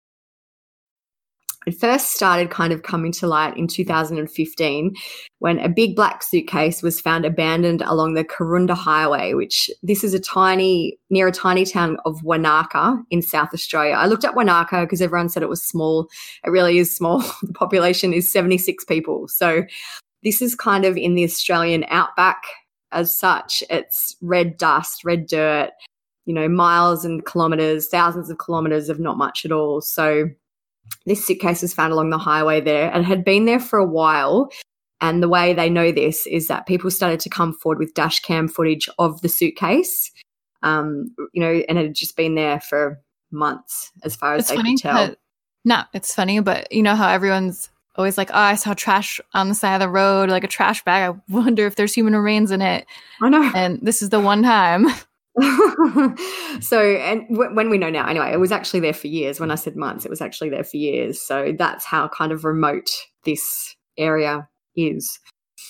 Speaker 4: It first started kind of coming to light in 2015 when a big black suitcase was found abandoned along the Karoonda Highway, which this is near a tiny town of Wanaka in South Australia. I looked up Wanaka because everyone said it was small. It really is small. The population is 76 people. So this is kind of in the Australian outback as such. It's red dust, red dirt, miles and kilometres, thousands of kilometres of not much at all. So this suitcase was found along the highway there and had been there for a while. And the way they know this is that people started to come forward with dash cam footage of the suitcase, and it had just been there for months as far as they could tell.
Speaker 3: It's funny, but you know how everyone's always like, oh, I saw trash on the side of the road, like a trash bag. I wonder if there's human remains in it.
Speaker 4: I know.
Speaker 3: And this is the one time.
Speaker 4: So, and when we know now, anyway, it was actually there for years. When I said months, it was actually there for years. So that's how kind of remote this area is.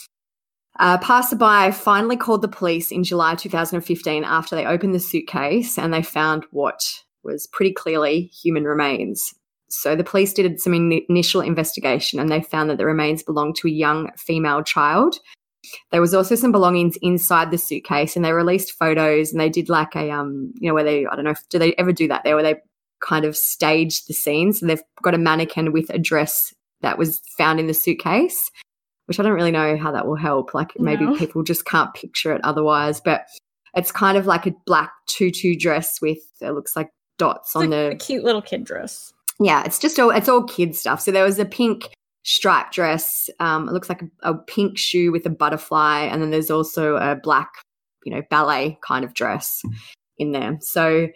Speaker 4: Passerby finally called the police in July 2015 after they opened the suitcase and they found what was pretty clearly human remains. So the police did some initial investigation and they found that the remains belonged to a young female child. There was also some belongings inside the suitcase and they released photos and they did like a, where they, I don't know, do they ever do that there where they kind of staged the scene? So they've got a mannequin with a dress that was found in the suitcase, which I don't really know how that will help. Like maybe people just can't picture it otherwise, but it's kind of like a black tutu dress with, it looks like dots on
Speaker 3: a cute little kid dress.
Speaker 4: Yeah, it's all kid stuff. So there was a pink striped dress. It looks like a pink shoe with a butterfly, and then there's also a black, ballet kind of dress in there. So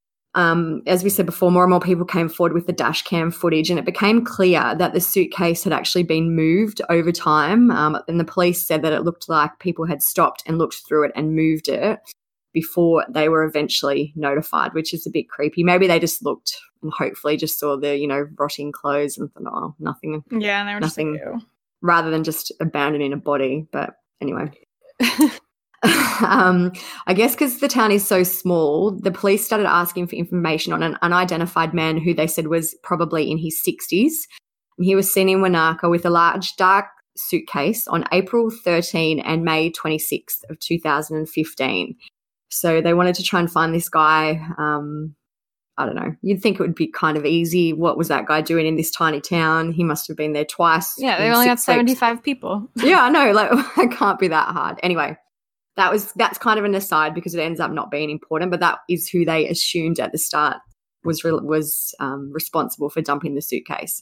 Speaker 4: as we said before, more and more people came forward with the dash cam footage, and it became clear that the suitcase had actually been moved over time. And the police said that it looked like people had stopped and looked through it and moved it before they were eventually notified, which is a bit creepy. Maybe they just looked and hopefully just saw the, rotting clothes and thought, oh, nothing.
Speaker 3: Yeah, and they were
Speaker 4: nothing,
Speaker 3: just like, ew.
Speaker 4: Rather than just abandoning a body. But anyway. I guess because the town is so small, the police started asking for information on an unidentified man who they said was probably in his 60s. And he was seen in Wanaka with a large dark suitcase on April 13 and May 26th of 2015. So they wanted to try and find this guy. I don't know. You'd think it would be kind of easy. What was that guy doing in this tiny town? He must have been there twice.
Speaker 3: Yeah, they only got 75 people.
Speaker 4: Yeah, I know. Like, it can't be that hard. Anyway, that's kind of an aside because it ends up not being important, but that is who they assumed at the start was responsible for dumping the suitcase.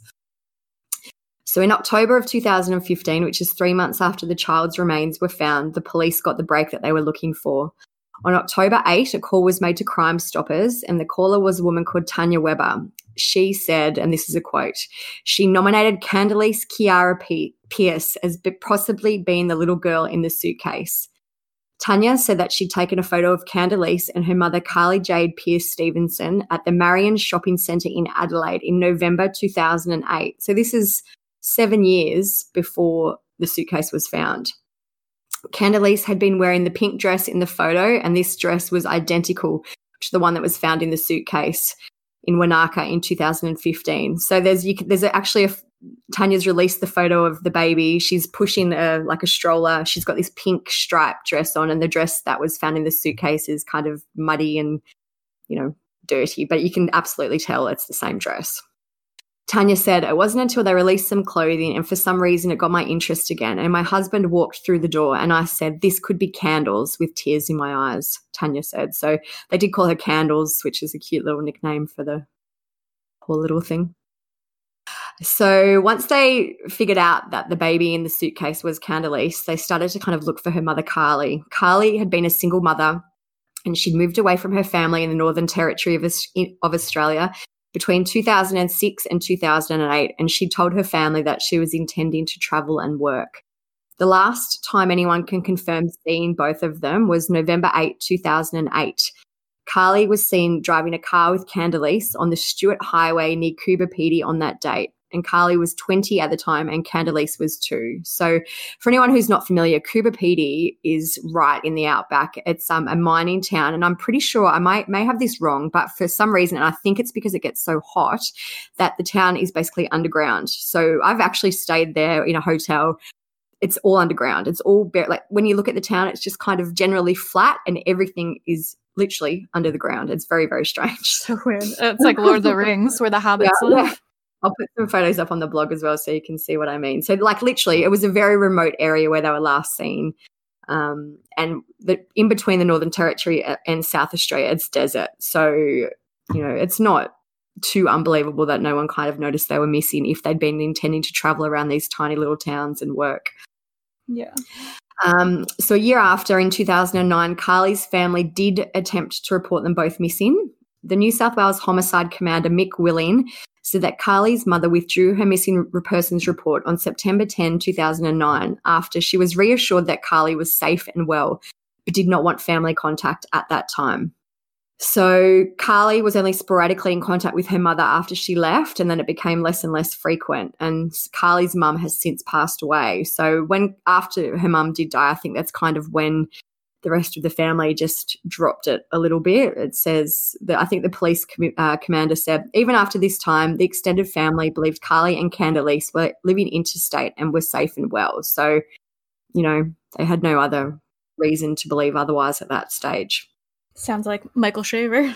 Speaker 4: So in October of 2015, which is 3 months after the child's remains were found, the police got the break that they were looking for. On October 8, a call was made to Crime Stoppers, and the caller was a woman called Tanya Weber. She said, and this is a quote, she nominated Candace Kiara Pierce as possibly being the little girl in the suitcase. Tanya said that she'd taken a photo of Candace and her mother, Carly Jade Pierce Stevenson, at the Marion Shopping Centre in Adelaide in November 2008. So this is 7 years before the suitcase was found. Candace had been wearing the pink dress in the photo, and this dress was identical to the one that was found in the suitcase in Wanaka in 2015. So there's actually Tanya's released the photo of the baby. She's pushing a stroller. She's got this pink striped dress on, and the dress that was found in the suitcase is kind of muddy and, dirty, but you can absolutely tell it's the same dress. Tanya said, it wasn't until they released some clothing and for some reason it got my interest again, and my husband walked through the door and I said, this could be Candles, with tears in my eyes, Tanya said. So they did call her Candles, which is a cute little nickname for the poor little thing. So once they figured out that the baby in the suitcase was Candace, they started to kind of look for her mother, Carly. Carly had been a single mother and she'd moved away from her family in the Northern Territory of Australia between 2006 and 2008, and she told her family that she was intending to travel and work. The last time anyone can confirm seeing both of them was November 8, 2008. Carly was seen driving a car with Candace on the Stewart Highway near Coober Pedy on that date, and Carly was 20 at the time and Candace was 2. So for anyone who's not familiar, Coober Pedy is right in the outback. It's a mining town, and I'm pretty sure I may have this wrong, but for some reason, and I think it's because it gets so hot, that the town is basically underground. So I've actually stayed there in a hotel. It's all underground. It's all like when you look at the town, it's just kind of generally flat and everything is literally under the ground. It's very, very strange.
Speaker 3: So weird. It's like Lord of the Rings where the hobbits live.
Speaker 4: Yeah. I'll put some photos up on the blog as well so you can see what I mean. So like literally it was a very remote area where they were last seen. And in between the Northern Territory and South Australia, it's desert. So, it's not too unbelievable that no one kind of noticed they were missing if they'd been intending to travel around these tiny little towns and work.
Speaker 3: Yeah.
Speaker 4: So a year after, in 2009, Carly's family did attempt to report them both missing. The New South Wales Homicide Commander, Mick Willing, said that Carly's mother withdrew her missing persons report on September 10, 2009, after she was reassured that Carly was safe and well, but did not want family contact at that time. So Carly was only sporadically in contact with her mother after she left, and then it became less and less frequent. And Carly's mum has since passed away. So after her mum did die, I think that's kind of when the rest of the family just dropped it a little bit. It says that I think the police commander said, even after this time, the extended family believed Carly and Candace were living interstate and were safe and well. So, they had no other reason to believe otherwise at that stage.
Speaker 3: Sounds like Michael Shaver.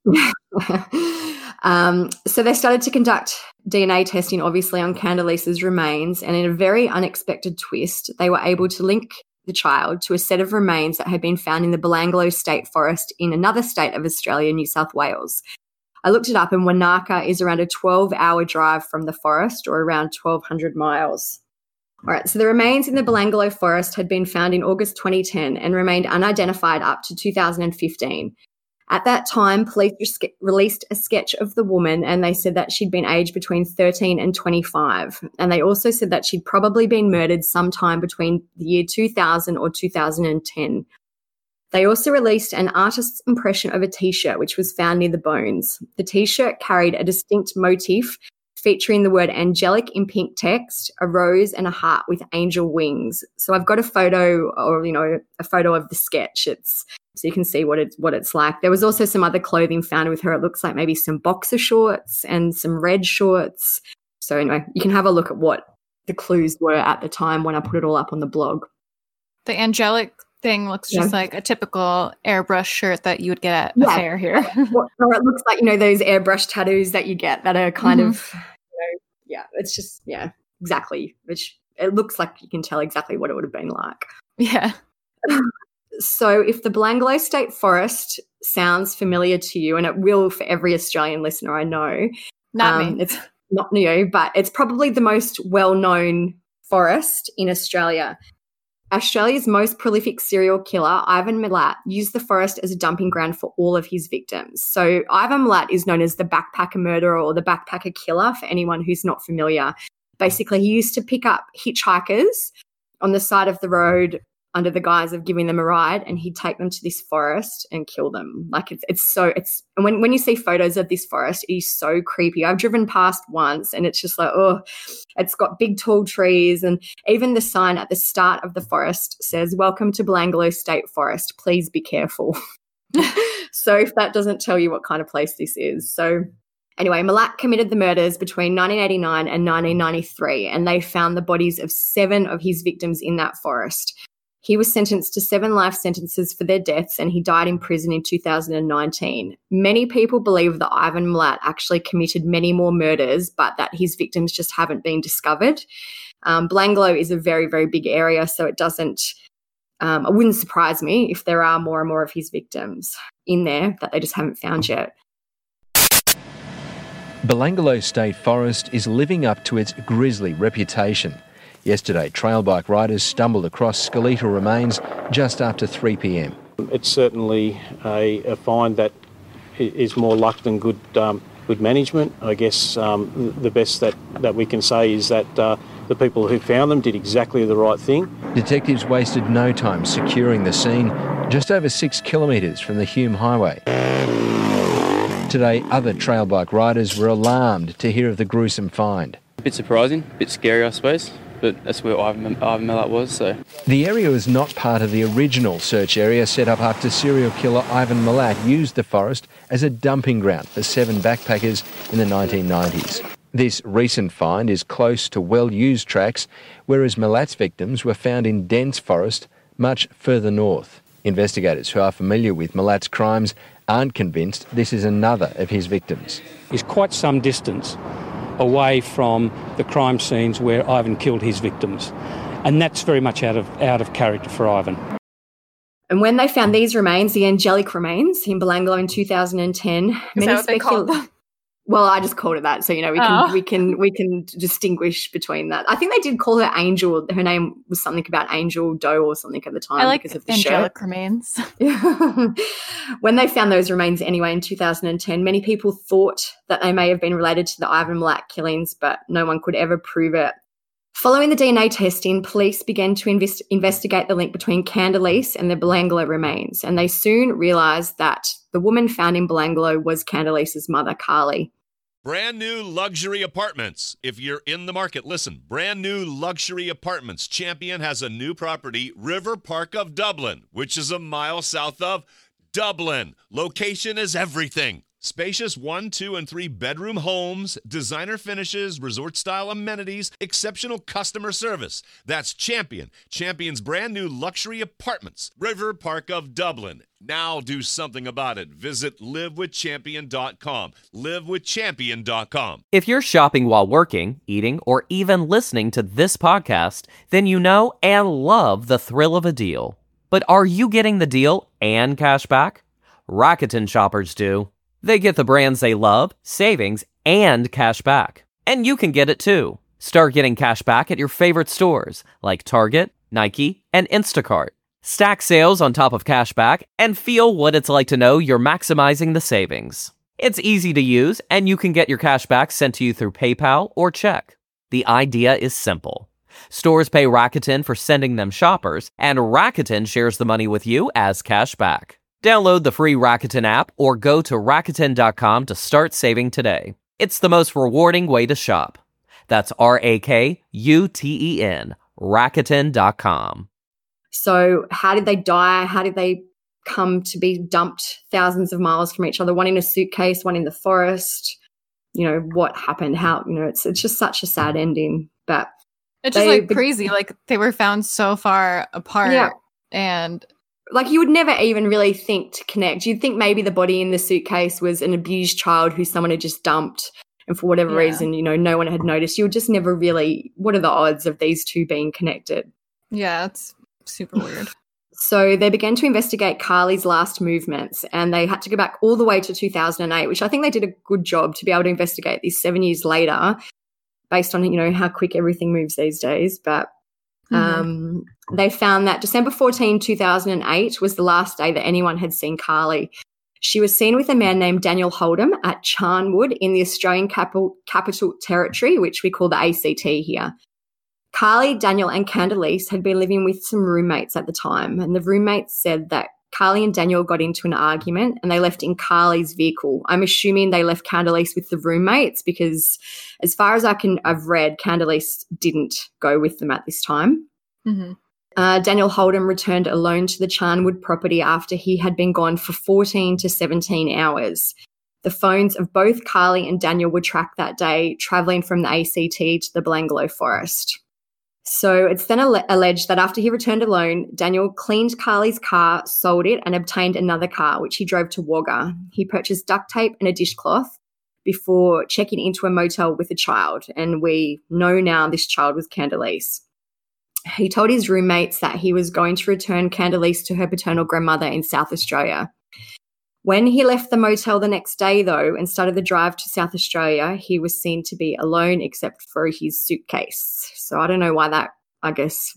Speaker 4: So they started to conduct DNA testing, obviously, on Candace's remains, and in a very unexpected twist, they were able to link the child to a set of remains that had been found in the Belanglo State Forest in another state of Australia, New South Wales. I looked it up, and Wanaka is around a 12-hour drive from the forest, or around 1,200 miles. All right, so the remains in the Belanglo Forest had been found in August 2010 and remained unidentified up to 2015. At that time, police released a sketch of the woman, and they said that she'd been aged between 13 and 25. And they also said that she'd probably been murdered sometime between the year 2000 or 2010. They also released an artist's impression of a T-shirt, which was found near the bones. The T-shirt carried a distinct motif featuring the word angelic in pink text, a rose and a heart with angel wings. So I've got a photo, or a photo of the sketch. So you can see what it's like. There was also some other clothing found with her. It looks like maybe some boxer shorts and some red shorts. So anyway, you can have a look at what the clues were at the time when I put it all up on the blog.
Speaker 3: The angelic thing looks just like a typical airbrush shirt that you would get at a fair here.
Speaker 4: Or it looks like, those airbrush tattoos that you get that are kind of, it's just, exactly. Which it looks like you can tell exactly what it would have been like.
Speaker 3: Yeah.
Speaker 4: So if the Belanglo State Forest sounds familiar to you, and it will for every Australian listener I know.
Speaker 3: Not me.
Speaker 4: It's not new, but it's probably the most well-known forest in Australia. Australia's most prolific serial killer, Ivan Milat, used the forest as a dumping ground for all of his victims. So Ivan Milat is known as the backpacker murderer or the backpacker killer for anyone who's not familiar. Basically, he used to pick up hitchhikers on the side of the road under the guise of giving them a ride, and he'd take them to this forest and kill them. Like and when you see photos of this forest, it is so creepy. I've driven past once and it's just like, it's got big tall trees, and even the sign at the start of the forest says, "Welcome to Belanglo State Forest. Please be careful." So if that doesn't tell you what kind of place this is. So anyway, Milat committed the murders between 1989 and 1993, and they found the bodies of 7 of his victims in that forest. He was sentenced to 7 life sentences for their deaths, and he died in prison in 2019. Many people believe that Ivan Milat actually committed many more murders, but that his victims just haven't been discovered. Belanglo is a very, very big area, so it wouldn't surprise me if there are more and more of his victims in there that they just haven't found yet.
Speaker 11: Belanglo State Forest is living up to its grisly reputation. Yesterday, trail bike riders stumbled across skeletal remains just after 3 p.m.
Speaker 12: It's certainly a find that is more luck than good management. I guess the best that we can say is that the people who found them did exactly the right thing.
Speaker 11: Detectives wasted no time securing the scene just over 6 kilometres from the Hume Highway. Today, other trail bike riders were alarmed to hear of the gruesome find.
Speaker 13: A bit surprising, a bit scary, I suppose. But that's where Ivan Milat was, so...
Speaker 11: The area was not part of the original search area set up after serial killer Ivan Milat used the forest as a dumping ground for 7 backpackers in the 1990s. This recent find is close to well-used tracks, whereas Milat's victims were found in dense forest much further north. Investigators who are familiar with Milat's crimes aren't convinced this is another of his victims.
Speaker 14: It's quite some distance away from the crime scenes where Ivan killed his victims. And that's very much out of character for Ivan.
Speaker 4: And when they found these remains, the angelic remains in Belanglo in 2010,
Speaker 3: is that what they called them?
Speaker 4: Well, I just called it that, so we can distinguish between that. I think they did call her Angel. Her name was something about Angel Doe or something at the time.
Speaker 3: I like
Speaker 4: because of the
Speaker 3: angelic
Speaker 4: shirt.
Speaker 3: remains.
Speaker 4: When they found those remains anyway in 2010, many people thought that they may have been related to the Ivan Milat killings, but no one could ever prove it. Following the DNA testing, police began to investigate the link between Candice and the Belanglo remains, and they soon realised that the woman found in Belanglo was Candice's mother, Carly.
Speaker 1: Brand new luxury apartments. If you're in the market, listen. Brand new luxury apartments. Champion has a new property, River Park of Dublin, which is a mile south of Dublin. Location is everything. Spacious 1, 2, and 3 bedroom homes, designer finishes, resort-style amenities, exceptional customer service. That's Champion. Champion's brand new luxury apartments, River Park of Dublin. Now do something about it. Visit livewithchampion.com. Livewithchampion.com.
Speaker 15: If you're shopping while working, eating, or even listening to this podcast, then you know and love the thrill of a deal. But are you getting the deal and cash back? Rakuten shoppers do. They get the brands they love, savings, and cash back. And you can get it too. Start getting cash back at your favorite stores like Target, Nike, and Instacart. Stack sales on top of cash back and feel what it's like to know you're maximizing the savings. It's easy to use, and you can get your cash back sent to you through PayPal or check. The idea is simple. Stores pay Rakuten for sending them shoppers, and Rakuten shares the money with you as cash back. Download the free Rakuten app or go to Rakuten.com to start saving today. It's the most rewarding way to shop. That's Rakuten, Rakuten.com.
Speaker 4: So how did they die? How did they come to be dumped thousands of miles from each other? One in a suitcase, one in the forest. What happened? How, it's just such a sad ending. But
Speaker 3: It's just crazy. Like they were found so far apart and
Speaker 4: like you would never even really think to connect. You'd think maybe the body in the suitcase was an abused child who someone had just dumped and for whatever reason, no one had noticed. You would just never really, what are the odds of these two being connected?
Speaker 3: Yeah, it's super weird.
Speaker 4: So they began to investigate Carly's last movements, and they had to go back all the way to 2008, which I think they did a good job to be able to investigate this 7 years later based on, how quick everything moves these days. But they found that December 14, 2008 was the last day that anyone had seen Carly. She was seen with a man named Daniel Holdham at Charnwood in the Australian Capital Territory, which we call the ACT here. Carly, Daniel and Candice had been living with some roommates at the time, and the roommates said that Carly and Daniel got into an argument and they left in Carly's vehicle. I'm assuming they left Candice with the roommates because as far as I've read, Candice didn't go with them at this time.
Speaker 3: Mm-hmm.
Speaker 4: Daniel Holdham returned alone to the Charnwood property after he had been gone for 14 to 17 hours. The phones of both Carly and Daniel were tracked that day, travelling from the ACT to the Belanglo forest. So it's then alleged that after he returned alone, Daniel cleaned Carly's car, sold it, and obtained another car, which he drove to Wagga. He purchased duct tape and a dishcloth before checking into a motel with a child, and we know now this child was Candice. He told his roommates that he was going to return Candice to her paternal grandmother in South Australia. When he left the motel the next day, though, and started the drive to South Australia, he was seen to be alone except for his suitcase. So I don't know why that, I guess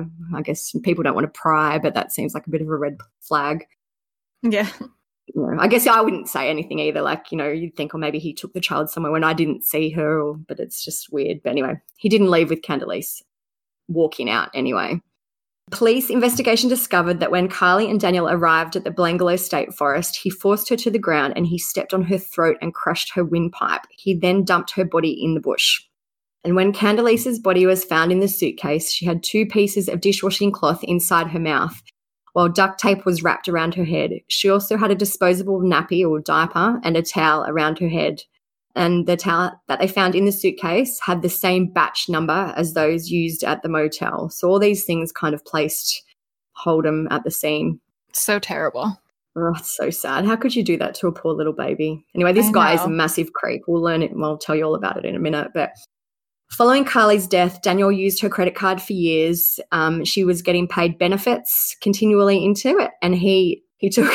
Speaker 4: people don't want to pry, but that seems like a bit of a red flag.
Speaker 3: Yeah.
Speaker 4: I guess I wouldn't say anything either. You'd think, maybe he took the child somewhere when I didn't see her, but it's just weird. But anyway, he didn't leave with Candice, walking out anyway. Police investigation discovered that when Carly and Daniel arrived at the Belanglo State Forest, he forced her to the ground and he stepped on her throat and crushed her windpipe. He then dumped her body in the bush. And when Candice's body was found in the suitcase, she had 2 pieces of dishwashing cloth inside her mouth, while duct tape was wrapped around her head. She also had a disposable nappy or diaper and a towel around her head. And the towel that they found in the suitcase had the same batch number as those used at the motel. So all these things kind of placed Holdham at the scene.
Speaker 3: So terrible.
Speaker 4: Oh, it's so sad. How could you do that to a poor little baby? Anyway, this guy is a massive creep. We'll learn it and I'll tell you all about it in a minute. But following Carly's death, Daniel used her credit card for years. She was getting paid benefits continually into it, and he took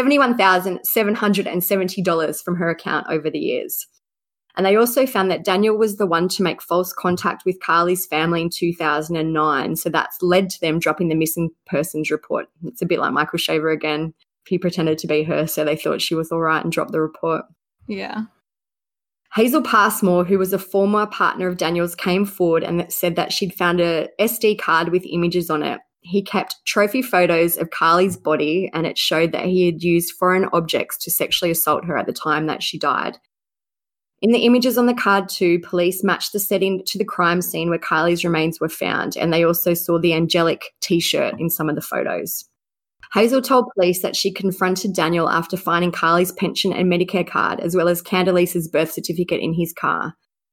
Speaker 4: $71,770 from her account over the years. And they also found that Daniel was the one to make false contact with Carly's family in 2009. So that's led to them dropping the missing persons report. It's a bit like Michael Shaver again. He pretended to be her, so they thought she was all right and dropped the report.
Speaker 3: Yeah.
Speaker 4: Hazel Passmore, who was a former partner of Daniel's, came forward and said that she'd found a SD card with images on it. He kept trophy photos of Carly's body, and it showed that he had used foreign objects to sexually assault her at the time that she died. In the images on the card too, police matched the setting to the crime scene where Carly's remains were found, and they also saw the angelic T-shirt in some of the photos. Hazel told police that she confronted Daniel after finding Carly's pension and Medicare card, as well as Candice's birth certificate in his car.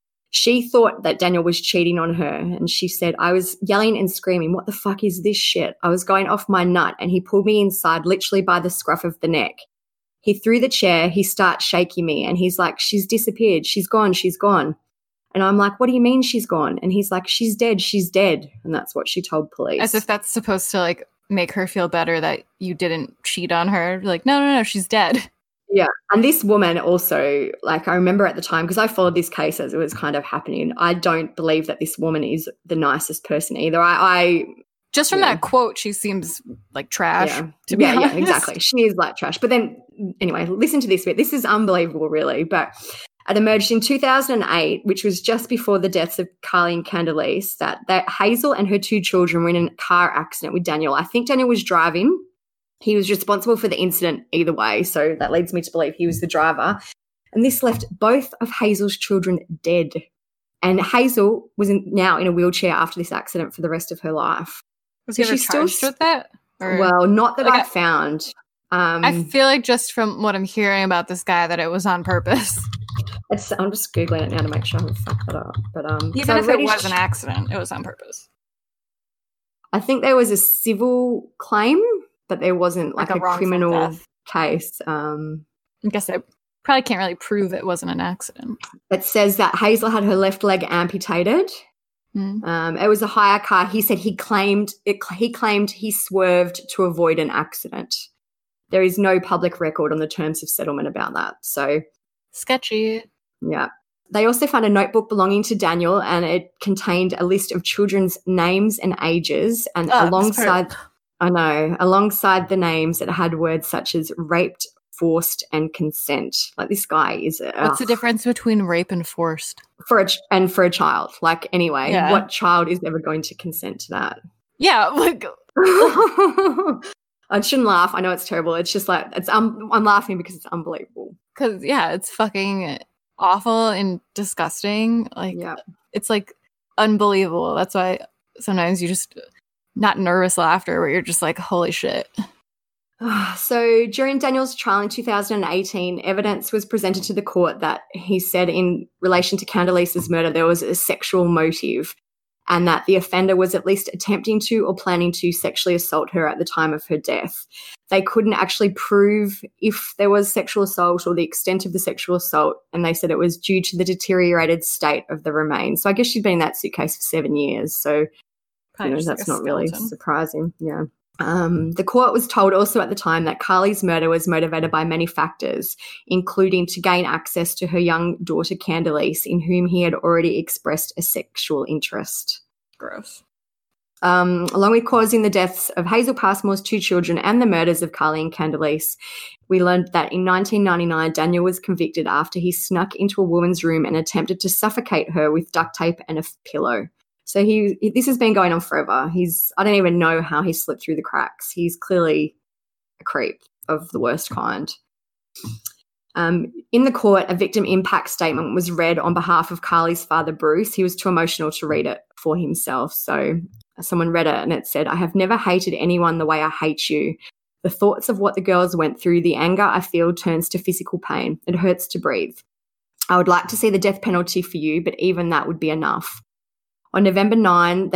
Speaker 4: She thought that Daniel was cheating on her, and she said, "I was yelling and screaming, 'What the fuck is this shit?' I was going off my nut, and he pulled me inside literally by the scruff of the neck. He threw the chair, he starts shaking me, and he's like, 'She's disappeared, she's gone, she's gone.' And I'm like, 'What do you mean she's gone?' And he's like, 'She's dead, she's dead.'" And that's what she told police.
Speaker 3: As if that's supposed to make her feel better that you didn't cheat on her. No, she's dead.
Speaker 4: Yeah. And this woman also, I remember at the time, because I followed this case as it was kind of happening, I don't believe that this woman is the nicest person either.
Speaker 3: Just from that quote, she seems like trash, to be honest.
Speaker 4: Yeah, exactly. She is like trash. But then, anyway, listen to this bit. This is unbelievable, really. But it emerged in 2008, which was just before the deaths of Carly and Candice, that Hazel and her 2 children were in a car accident with Daniel. I think Daniel was driving. He was responsible for the incident either way, so that leads me to believe he was the driver. And this left both of Hazel's children dead. And Hazel was now in a wheelchair after this accident for the rest of her life.
Speaker 3: Was he ever charged with that? Or,
Speaker 4: well, not that I found.
Speaker 3: I feel like just from what I'm hearing about this guy that it was on purpose.
Speaker 4: I'm just Googling it now to make sure I haven't fucked that up. But
Speaker 3: even if it was an accident, it was on purpose.
Speaker 4: I think there was a civil claim, but there wasn't like a criminal case. I
Speaker 3: guess they probably can't really prove it wasn't an accident.
Speaker 4: It says that Hazel had her left leg amputated. It was a hire car. He said he claimed he swerved to avoid an accident. There is no public record on the terms of settlement about that. So
Speaker 3: sketchy.
Speaker 4: Yeah. They also found a notebook belonging to Daniel, and it contained a list of children's names and ages, and alongside the names it had words such as raped, forced, and consent. Like, this guy is
Speaker 3: what's the difference between rape and forced?
Speaker 4: For a child. Like, anyway, what child is ever going to consent to that?
Speaker 3: Yeah, like
Speaker 4: I shouldn't laugh. I know it's terrible. It's just like I'm laughing because it's unbelievable.
Speaker 3: Because it's fucking awful and disgusting. Like, it's like unbelievable. That's why sometimes you just not nervous laughter, where you're just like, holy shit.
Speaker 4: So during Daniel's trial in 2018, evidence was presented to the court that he said in relation to Candilea's murder there was a sexual motive, and that the offender was at least attempting to or planning to sexually assault her at the time of her death. They couldn't actually prove if there was sexual assault or the extent of the sexual assault, and they said it was due to the deteriorated state of the remains. So I guess she'd been in that suitcase for 7 years, so that's not really surprising. Yeah. The court was told also at the time that Carly's murder was motivated by many factors, including to gain access to her young daughter Candileace, in whom he had already expressed a sexual interest.
Speaker 3: Gross.
Speaker 4: Along with causing the deaths of Hazel Passmore's 2 children and the murders of Carly and Candileace, we learned that in 1999, Daniel was convicted after he snuck into a woman's room and attempted to suffocate her with duct tape and a pillow. So this has been going on forever. I don't even know how he slipped through the cracks. He's clearly a creep of the worst kind. In the court, a victim impact statement was read on behalf of Carly's father, Bruce. He was too emotional to read it for himself. So someone read it and it said, "I have never hated anyone the way I hate you. The thoughts of what the girls went through, the anger I feel turns to physical pain. It hurts to breathe. I would like to see the death penalty for you, but even that would be enough." On November 9,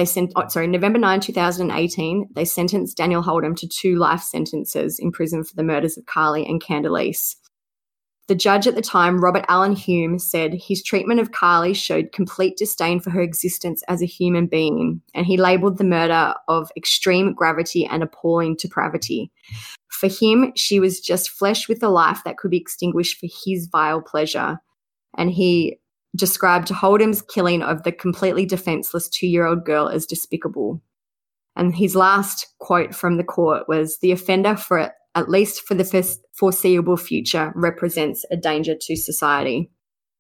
Speaker 4: 2018, they sentenced Daniel Holdom to 2 life sentences in prison for the murders of Carly and Candileace. The judge at the time, Robert Allen Hume, said his treatment of Carly showed complete disdain for her existence as a human being, and he labelled the murder of extreme gravity and appalling depravity. For him, she was just flesh with a life that could be extinguished for his vile pleasure, and he described Holdom's killing of the completely defenseless 2-year-old girl as despicable. And his last quote from the court was, "The offender, at least for the foreseeable future, represents a danger to society."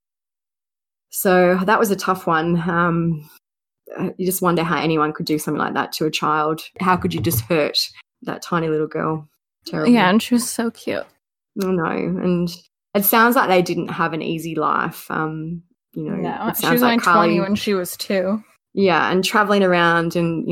Speaker 4: So that was a tough one. You just wonder how anyone could do something like that to a child. How could you just hurt that tiny little girl? Terrible.
Speaker 3: Yeah, and she was so cute.
Speaker 4: I know. And it sounds like they didn't have an easy life.
Speaker 3: No, she was only 20 when she was 2.
Speaker 4: Yeah, and traveling around, and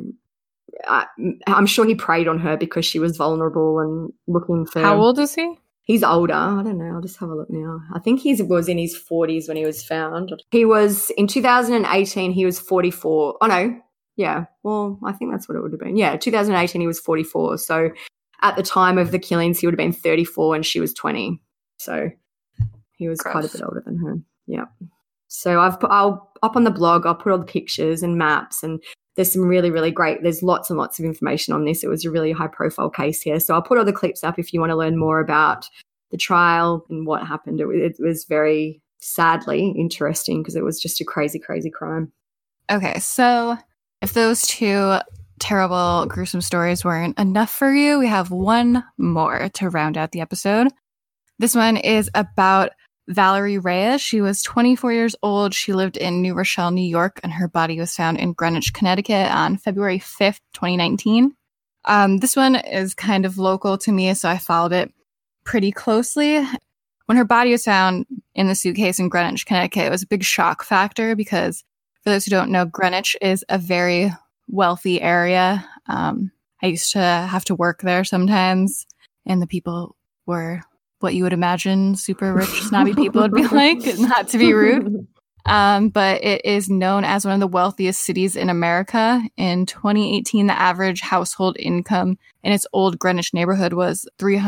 Speaker 4: I'm sure he preyed on her because she was vulnerable and looking for.
Speaker 3: How old is he?
Speaker 4: He's older. I don't know. I'll just have a look now. I think he was in his 40s when he was found. He was in 2018. He was 44. Oh no, yeah. Well, I think that's what it would have been. Yeah, 2018. He was 44. So at the time of the killings, he would have been 34, and she was 20. So he was quite a bit older than her. Yeah. So I'll up on the blog, I'll put all the pictures and maps, and there's some really, really great, there's lots and lots of information on this. It was a really high profile case here. So I'll put all the clips up if you want to learn more about the trial and what happened. It was very sadly interesting because it was just a crazy, crazy crime.
Speaker 3: Okay. So if those 2 terrible, gruesome stories weren't enough for you, we have one more to round out the episode. This one is about Valerie Reyes. She was 24 years old. She lived in New Rochelle, New York, and her body was found in Greenwich, Connecticut on February 5th, 2019. This one is kind of local to me, so I followed it pretty closely. When her body was found in the suitcase in Greenwich, Connecticut, it was a big shock factor because, for those who don't know, Greenwich is a very wealthy area. I used to have to work there sometimes, and the people were what you would imagine super rich, snobby people would be like, not to be rude. But it is known as one of the wealthiest cities in America. In 2018, the average household income in its old Greenwich neighborhood was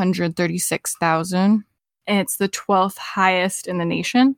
Speaker 3: $336,000, and it's the 12th highest in the nation.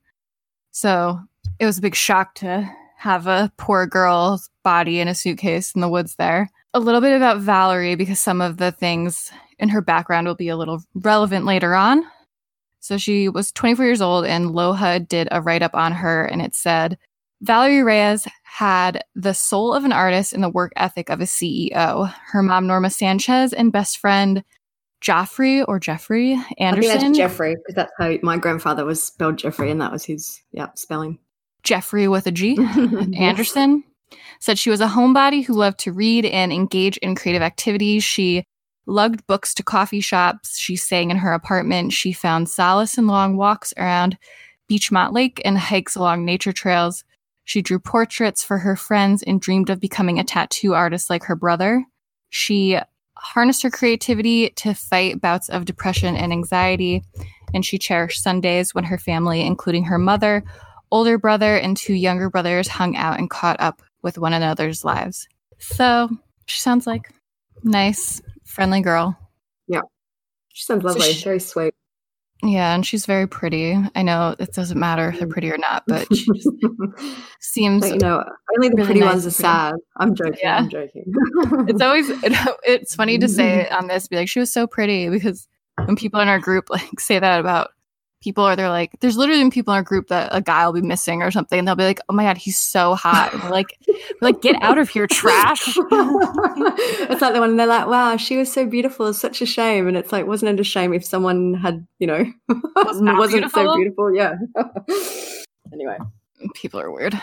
Speaker 3: So it was a big shock to have a poor girl's body in a suitcase in the woods there. A little bit about Valerie, because some of the things in her background will be a little relevant later on. So she was 24 years old, and LOHUD did a write-up on her, and it said, Valerie Reyes had the soul of an artist and the work ethic of a CEO. Her mom, Norma Sanchez, and best friend, Jeffrey Anderson.
Speaker 4: I think that's Jeffrey, because that's how my grandfather was spelled Jeffrey, and that was his spelling.
Speaker 3: Jeffrey with a G. Anderson said she was a homebody who loved to read and engage in creative activities. She lugged books to coffee shops. She sang in her apartment. She found solace in long walks around Beachmont Lake and hikes along nature trails. She drew portraits for her friends and dreamed of becoming a tattoo artist like her brother. She harnessed her creativity to fight bouts of depression and anxiety, and she cherished Sundays when her family, including her mother, older brother, and 2 younger brothers, hung out and caught up with one another's lives. So she sounds like a nice, friendly girl.
Speaker 4: Yeah. She sounds lovely. Very sweet.
Speaker 3: Yeah, and she's very pretty. I know it doesn't matter if they're pretty or not, but she just seems...
Speaker 4: But, only the really pretty ones are sad. I'm joking. Yeah. I'm joking.
Speaker 3: It's always... It's funny to say on this, be like, she was so pretty, because when people in our group say that about people, or they're like, there's literally been people in our group that a guy will be missing or something, and they'll be like, oh my God, he's so hot. And we're like, get out of here, trash.
Speaker 4: It's like the one, and they're like, wow, she was so beautiful. It's such a shame. And it's like, wasn't it a shame if someone had, wasn't so beautiful? Yeah. Anyway.
Speaker 3: People are weird.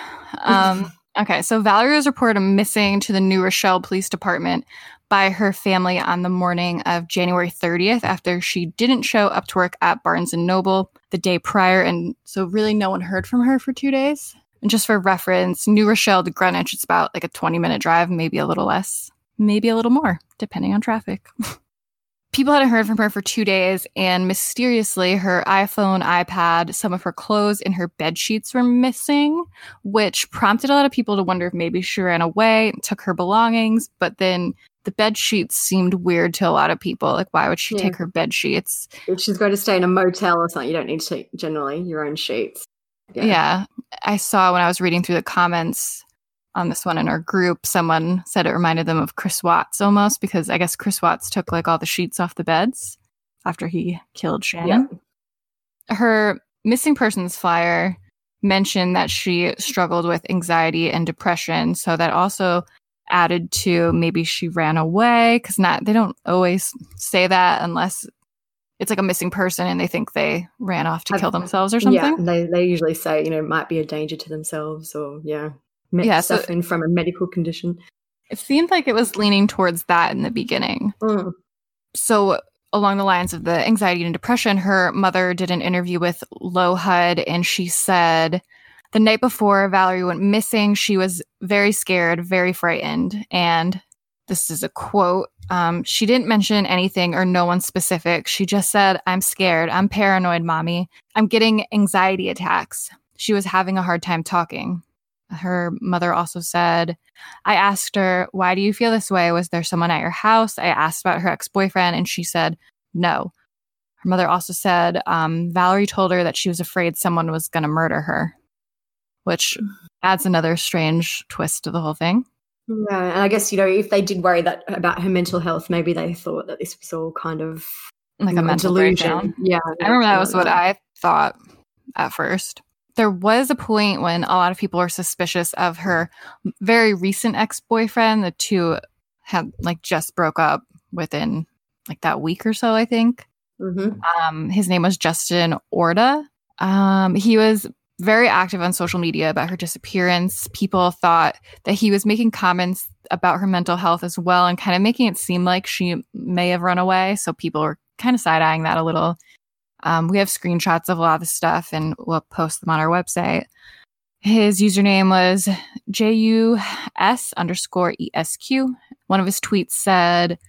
Speaker 3: Okay, so Valerie was reported missing to the New Rochelle Police Department by her family on the morning of January 30th after she didn't show up to work at Barnes & Noble the day prior, and so really no one heard from her for 2 days. And just for reference, New Rochelle to Greenwich, it's about like a 20-minute drive, maybe a little less, maybe a little more, depending on traffic. People hadn't heard from her for 2 days, and mysteriously, her iPhone, iPad, some of her clothes, and her bed sheets were missing, which prompted a lot of people to wonder if maybe she ran away and took her belongings. But then the bed sheets seemed weird to a lot of people. Like, why would she take her bed sheets?
Speaker 4: If she's going to stay in a motel or something, you don't need to take, generally, your own sheets.
Speaker 3: Yeah. I saw when I was reading through the comments on this one in our group, someone said it reminded them of Chris Watts almost, because I guess Chris Watts took like all the sheets off the beds after he killed Shannon. Yeah. Her missing persons flyer mentioned that she struggled with anxiety and depression, so that also added to maybe she ran away, because they don't always say that unless it's like a missing person and they think they ran off to kill themselves or something.
Speaker 4: Yeah, they usually say, might be a danger to themselves, or suffering from a medical condition.
Speaker 3: It seemed like it was leaning towards that in the beginning. So along the lines of the anxiety and depression, her mother did an interview with LOHUD, and she said the night before Valerie went missing, she was very scared, very frightened. And this is a quote. She didn't mention anything or no one specific. She just said, "I'm scared. I'm paranoid, Mommy. I'm getting anxiety attacks." She was having a hard time talking. Her mother also said, "I asked her, why do you feel this way? Was there someone at your house?" I asked about her ex-boyfriend, and she said, no. Her mother also said Valerie told her that she was afraid someone was going to murder her, which adds another strange twist to the whole thing.
Speaker 4: Yeah, and I guess, if they did worry about her mental health, maybe they thought that this was all kind of
Speaker 3: like a mental
Speaker 4: delusion.
Speaker 3: Breakdown.
Speaker 4: Yeah.
Speaker 3: I remember that was what I thought at first. There was a point when a lot of people were suspicious of her very recent ex-boyfriend. The two had just broke up within that week or so, I think.
Speaker 4: Mm-hmm.
Speaker 3: His name was Justin Orda. He was very active on social media about her disappearance. People thought that he was making comments about her mental health as well, and kind of making it seem like she may have run away. So people were kind of side-eyeing that a little. We have screenshots of a lot of the stuff, and we'll post them on our website. His username was JUS_ESQ. One of his tweets said,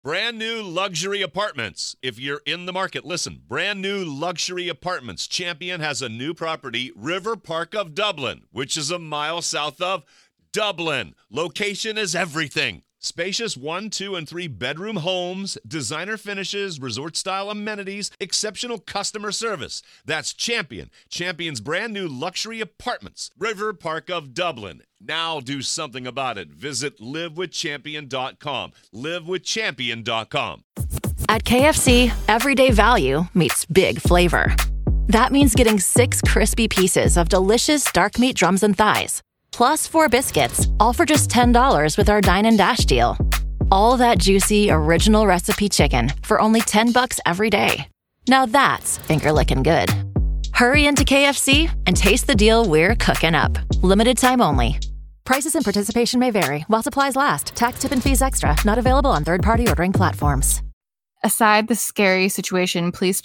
Speaker 1: Brand new luxury apartments. If you're in the market, listen. Brand new luxury apartments. Champion has a new property, River Park of Dublin, which is a mile south of Dublin. Location is everything. Spacious 1, 2, and 3 bedroom homes, designer finishes, resort-style amenities, exceptional customer service. That's Champion. Champion's brand new luxury apartments, River Park of Dublin. Now do something about it. Visit livewithchampion.com. livewithchampion.com.
Speaker 16: At KFC, everyday value meets big flavor. That means getting 6 crispy pieces of delicious dark meat drums and thighs, plus 4 biscuits, all for just $10 with our Dine and Dash deal. All that juicy, original recipe chicken for only $10 every day. Now that's finger-licking good. Hurry into KFC and taste the deal we're cooking up. Limited time only. Prices and participation may vary while supplies last. Tax, tip, and fees extra. Not available on third-party ordering platforms.
Speaker 3: Aside the scary situation, please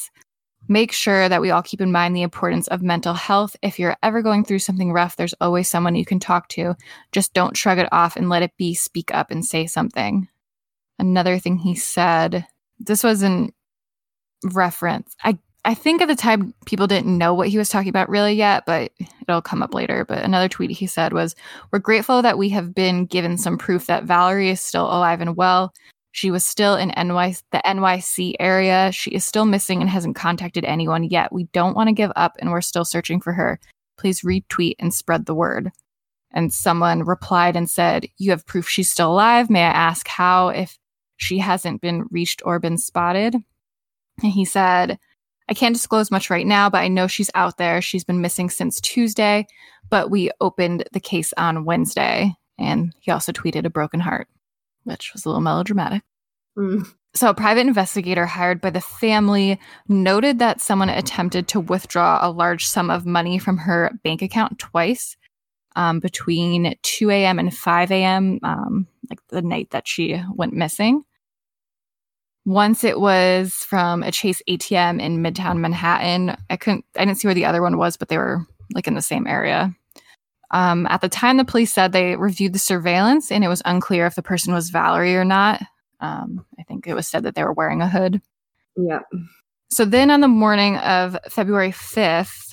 Speaker 3: make sure that we all keep in mind the importance of mental health. If you're ever going through something rough, there's always someone you can talk to. Just don't shrug it off and let it be. Speak up and say something. Another thing he said, this was in reference. I think at the time people didn't know what he was talking about really yet, but it'll come up later. But another tweet he said was, "We're grateful that we have been given some proof that Valerie is still alive and well. She was still in the NYC area. She is still missing and hasn't contacted anyone yet. We don't want to give up and we're still searching for her. Please retweet and spread the word." And someone replied and said, "You have proof she's still alive. May I ask how, if she hasn't been reached or been spotted?" And he said, "I can't disclose much right now, but I know she's out there. She's been missing since Tuesday, but we opened the case on Wednesday." And he also tweeted a broken heart, which was a little melodramatic. So a private investigator hired by the family noted that someone attempted to withdraw a large sum of money from her bank account twice between 2 a.m. and 5 a.m., like the night that she went missing. Once it was from a Chase ATM in Midtown Manhattan. I didn't see where the other one was, but they were like in the same area. At the time, the police said they reviewed the surveillance and it was unclear if the person was Valerie or not. I think it was said that they were wearing a hood.
Speaker 4: Yeah.
Speaker 3: So then on the morning of February 5th,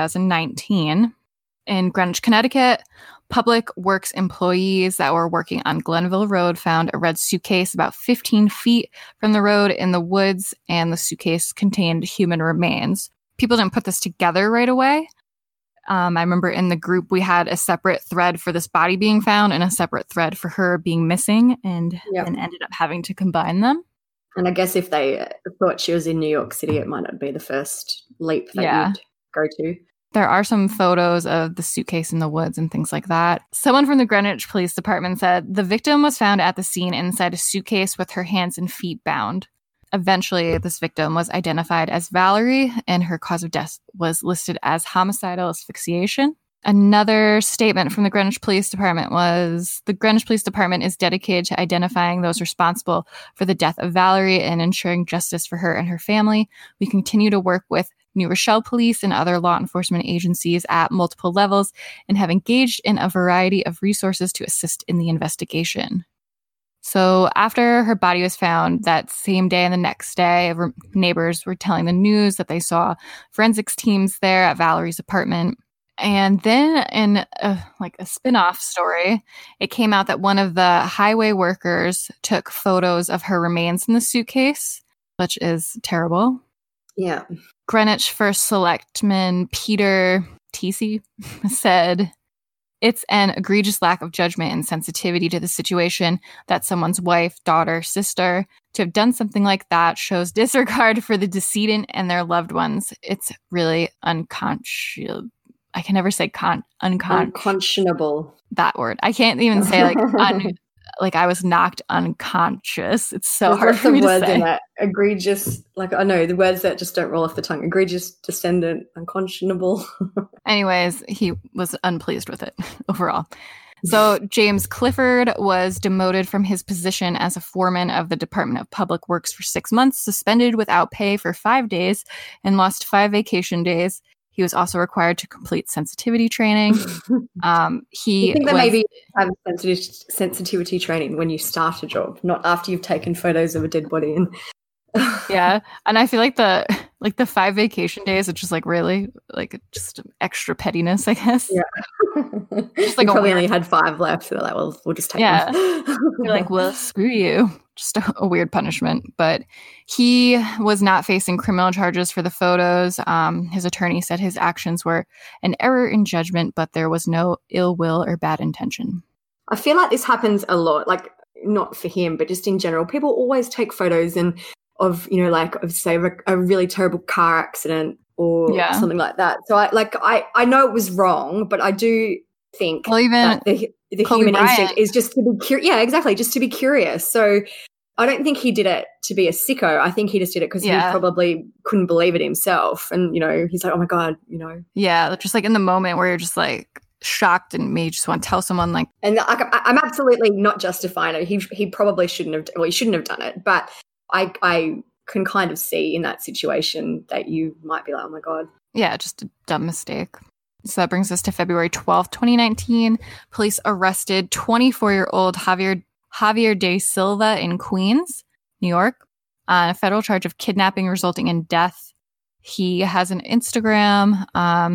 Speaker 3: 2019, in Greenwich, Connecticut, Public Works employees that were working on Glenville Road found a red suitcase about 15 feet from the road in the woods, and the suitcase contained human remains. People didn't put this together right away. I remember in the group we had a separate thread for this body being found and a separate thread for her being missing, and then ended up having to combine them.
Speaker 4: And I guess if they thought she was in New York City, it might not be the first leap that you'd go to.
Speaker 3: There are some photos of the suitcase in the woods and things like that. Someone from the Greenwich Police Department said the victim was found at the scene inside a suitcase with her hands and feet bound. Eventually, this victim was identified as Valerie, and her cause of death was listed as homicidal asphyxiation. Another statement from the Greenwich Police Department was, the Greenwich Police Department is dedicated to identifying those responsible for the death of Valerie and ensuring justice for her and her family. We continue to work with New Rochelle Police and other law enforcement agencies at multiple levels and have engaged in a variety of resources to assist in the investigation. So after her body was found that same day and the next day, neighbors were telling the news that they saw forensics teams there at Valerie's apartment. And then in a spin-off story, it came out that one of the highway workers took photos of her remains in the suitcase, which is terrible.
Speaker 4: Yeah.
Speaker 3: Greenwich First Selectman Peter Teesey said, "It's an egregious lack of judgment and sensitivity to the situation that someone's wife, daughter, sister, to have done something like that shows disregard for the decedent and their loved ones. It's really unconscionable." I can never say
Speaker 4: unconscionable.
Speaker 3: That word. I can't even say I was knocked unconscious. It's so hard for me to say. In that.
Speaker 4: Egregious, the words that just don't roll off the tongue. Egregious, descendant, unconscionable.
Speaker 3: Anyways, he was unpleased with it overall. So James Clifford was demoted from his position as a foreman of the Department of Public Works for 6 months, suspended without pay for 5 days, and lost 5 vacation days. He was also required to complete sensitivity training.
Speaker 4: I think that maybe have sensitivity training when you start a job, not after you've taken photos of a dead body. And
Speaker 3: yeah, and I feel like the 5 vacation days, it's just like really like just extra pettiness, I guess.
Speaker 4: Yeah,
Speaker 3: just like
Speaker 4: probably only had 5 left, so they're like, well, we'll just take them.
Speaker 3: You're like, well, screw you. Just a weird punishment. But he was not facing criminal charges for the photos. His attorney said his actions were an error in judgment, but there was no ill will or bad intention.
Speaker 4: I feel like this happens a lot, like not for him, but just in general. People always take photos of, you know, like of say a really terrible car accident or something like that. So I know it was wrong, but I do think that the human instinct is just to be curious. Yeah, exactly, just to be curious. So I don't think he did it to be a sicko. I think he just did it because he probably couldn't believe it himself. And, you know, he's like, oh my God, you know.
Speaker 3: Yeah, just like in the moment where you're just like shocked and maybe just want to tell someone like.
Speaker 4: And I'm absolutely not justifying it. He probably shouldn't have, well, he shouldn't have done it. But I can kind of see in that situation that you might be like, oh my God.
Speaker 3: Yeah, just a dumb mistake. So that brings us to February 12th, 2019. Police arrested 24-year-old Javier De Silva in Queens, New York, on a federal charge of kidnapping resulting in death. He has an Instagram.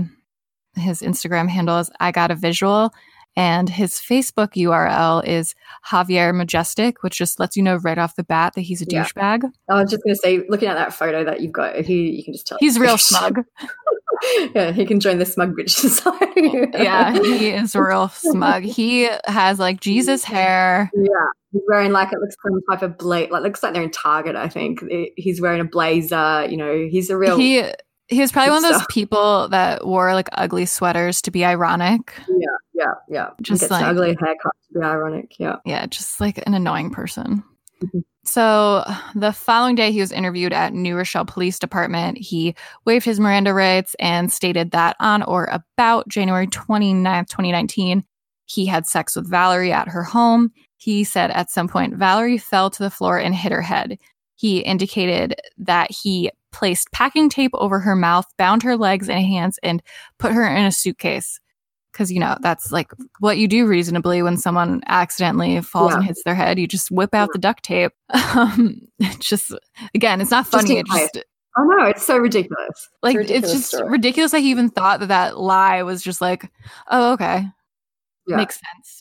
Speaker 3: His Instagram handle is I Got a Visual. And his Facebook URL is Javier Majestic, which just lets you know right off the bat that he's a douchebag.
Speaker 4: I was just going to say, looking at that photo that you've got, you can just tell.
Speaker 3: He's real smug.
Speaker 4: Yeah, he can join the smug bitch society.
Speaker 3: Yeah, he is real smug. He has like Jesus hair.
Speaker 4: Yeah, he's wearing like, it looks some type of looks like they're in Target, I think. He's wearing a blazer, you know, he's a real...
Speaker 3: He was probably one of those people that wore like ugly sweaters to be ironic.
Speaker 4: Yeah.
Speaker 3: Just
Speaker 4: gets
Speaker 3: like
Speaker 4: an ugly haircut to be ironic. Yeah.
Speaker 3: Yeah, just like an annoying person. So the following day, he was interviewed at New Rochelle Police Department. He waived his Miranda rights and stated that on or about January 29th, 2019, he had sex with Valerie at her home. He said at some point, Valerie fell to the floor and hit her head. He indicated that he placed packing tape over her mouth, bound her legs and hands, and put her in a suitcase. Because, you know, that's like what you do reasonably when someone accidentally falls and hits their head. You just whip out the duct tape. Just, again, it's not funny.
Speaker 4: Oh, no, it's so ridiculous.
Speaker 3: Like, it's just ridiculous that he even thought that lie was just like, oh, okay. Yeah. Makes sense.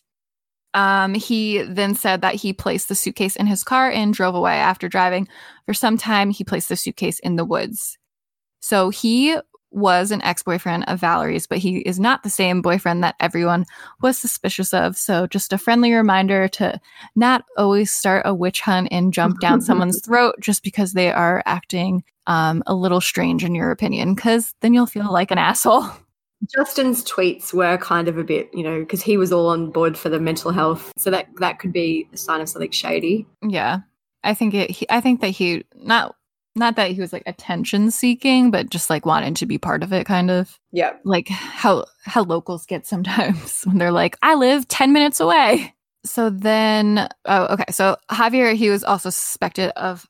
Speaker 3: He then said that he placed the suitcase in his car and drove away. After driving for some time, he placed the suitcase in the woods. So he was an ex-boyfriend of Valerie's, but he is not the same boyfriend that everyone was suspicious of. So just a friendly reminder to not always start a witch hunt and jump down someone's throat just because they are acting a little strange in your opinion, because then you'll feel like an asshole.
Speaker 4: Justin's tweets were kind of a bit, you know, because he was all on board for the mental health. So that could be a sign of something shady.
Speaker 3: Yeah. I think that he not that he was like attention seeking, but just like wanted to be part of it kind of.
Speaker 4: Yeah.
Speaker 3: Like how locals get sometimes when they're like, I live 10 minutes away. So then, so Javier, he was also suspected of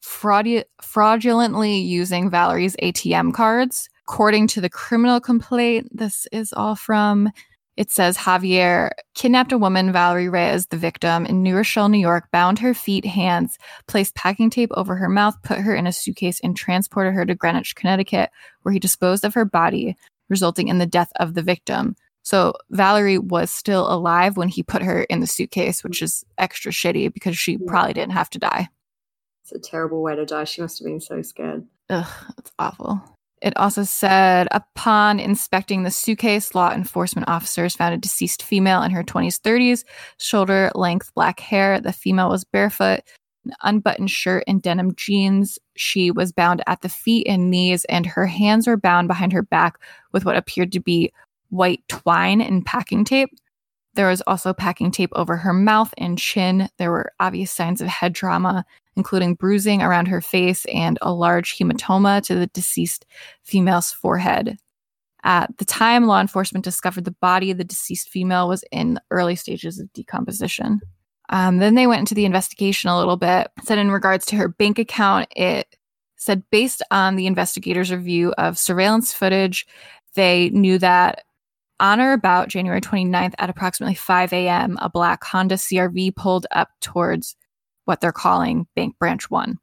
Speaker 3: fraudulently using Valerie's ATM cards. According to the criminal complaint, this is all from, it says Javier kidnapped a woman, Valerie Reyes, the victim, in New Rochelle, New York, bound her feet, hands, placed packing tape over her mouth, put her in a suitcase, and transported her to Greenwich, Connecticut, where he disposed of her body, resulting in the death of the victim. So Valerie was still alive when he put her in the suitcase, which is extra shitty because she probably didn't have to die.
Speaker 4: It's a terrible way to die. She must have been so scared.
Speaker 3: Ugh, that's awful. It also said, upon inspecting the suitcase, law enforcement officers found a deceased female in her 20s, 30s, shoulder-length black hair. The female was barefoot, an unbuttoned shirt and denim jeans. She was bound at the feet and knees, and her hands were bound behind her back with what appeared to be white twine and packing tape. There was also packing tape over her mouth and chin. There were obvious signs of head trauma, including bruising around her face and a large hematoma to the deceased female's forehead. At the time law enforcement discovered the body, the deceased female was in early stages of decomposition. Then they went into the investigation a little bit. It said in regards to her bank account, it said based on the investigators' review of surveillance footage They knew that on or about January 29th at approximately 5 a.m., a black Honda CR-V pulled up towards what they're calling Bank Branch 1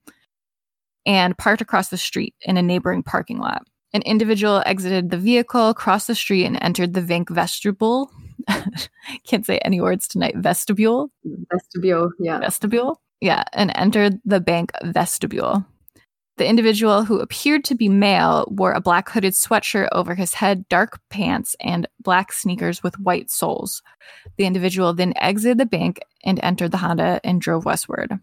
Speaker 3: and parked across the street in a neighboring parking lot. An individual exited the vehicle, crossed the street, and entered the bank vestibule. Can't say any words tonight. Vestibule?
Speaker 4: Vestibule, yeah.
Speaker 3: Vestibule? Yeah, and entered the bank vestibule. The individual, who appeared to be male, wore a black hooded sweatshirt over his head, dark pants, and black sneakers with white soles. The individual then exited the bank and entered the Honda and drove westward.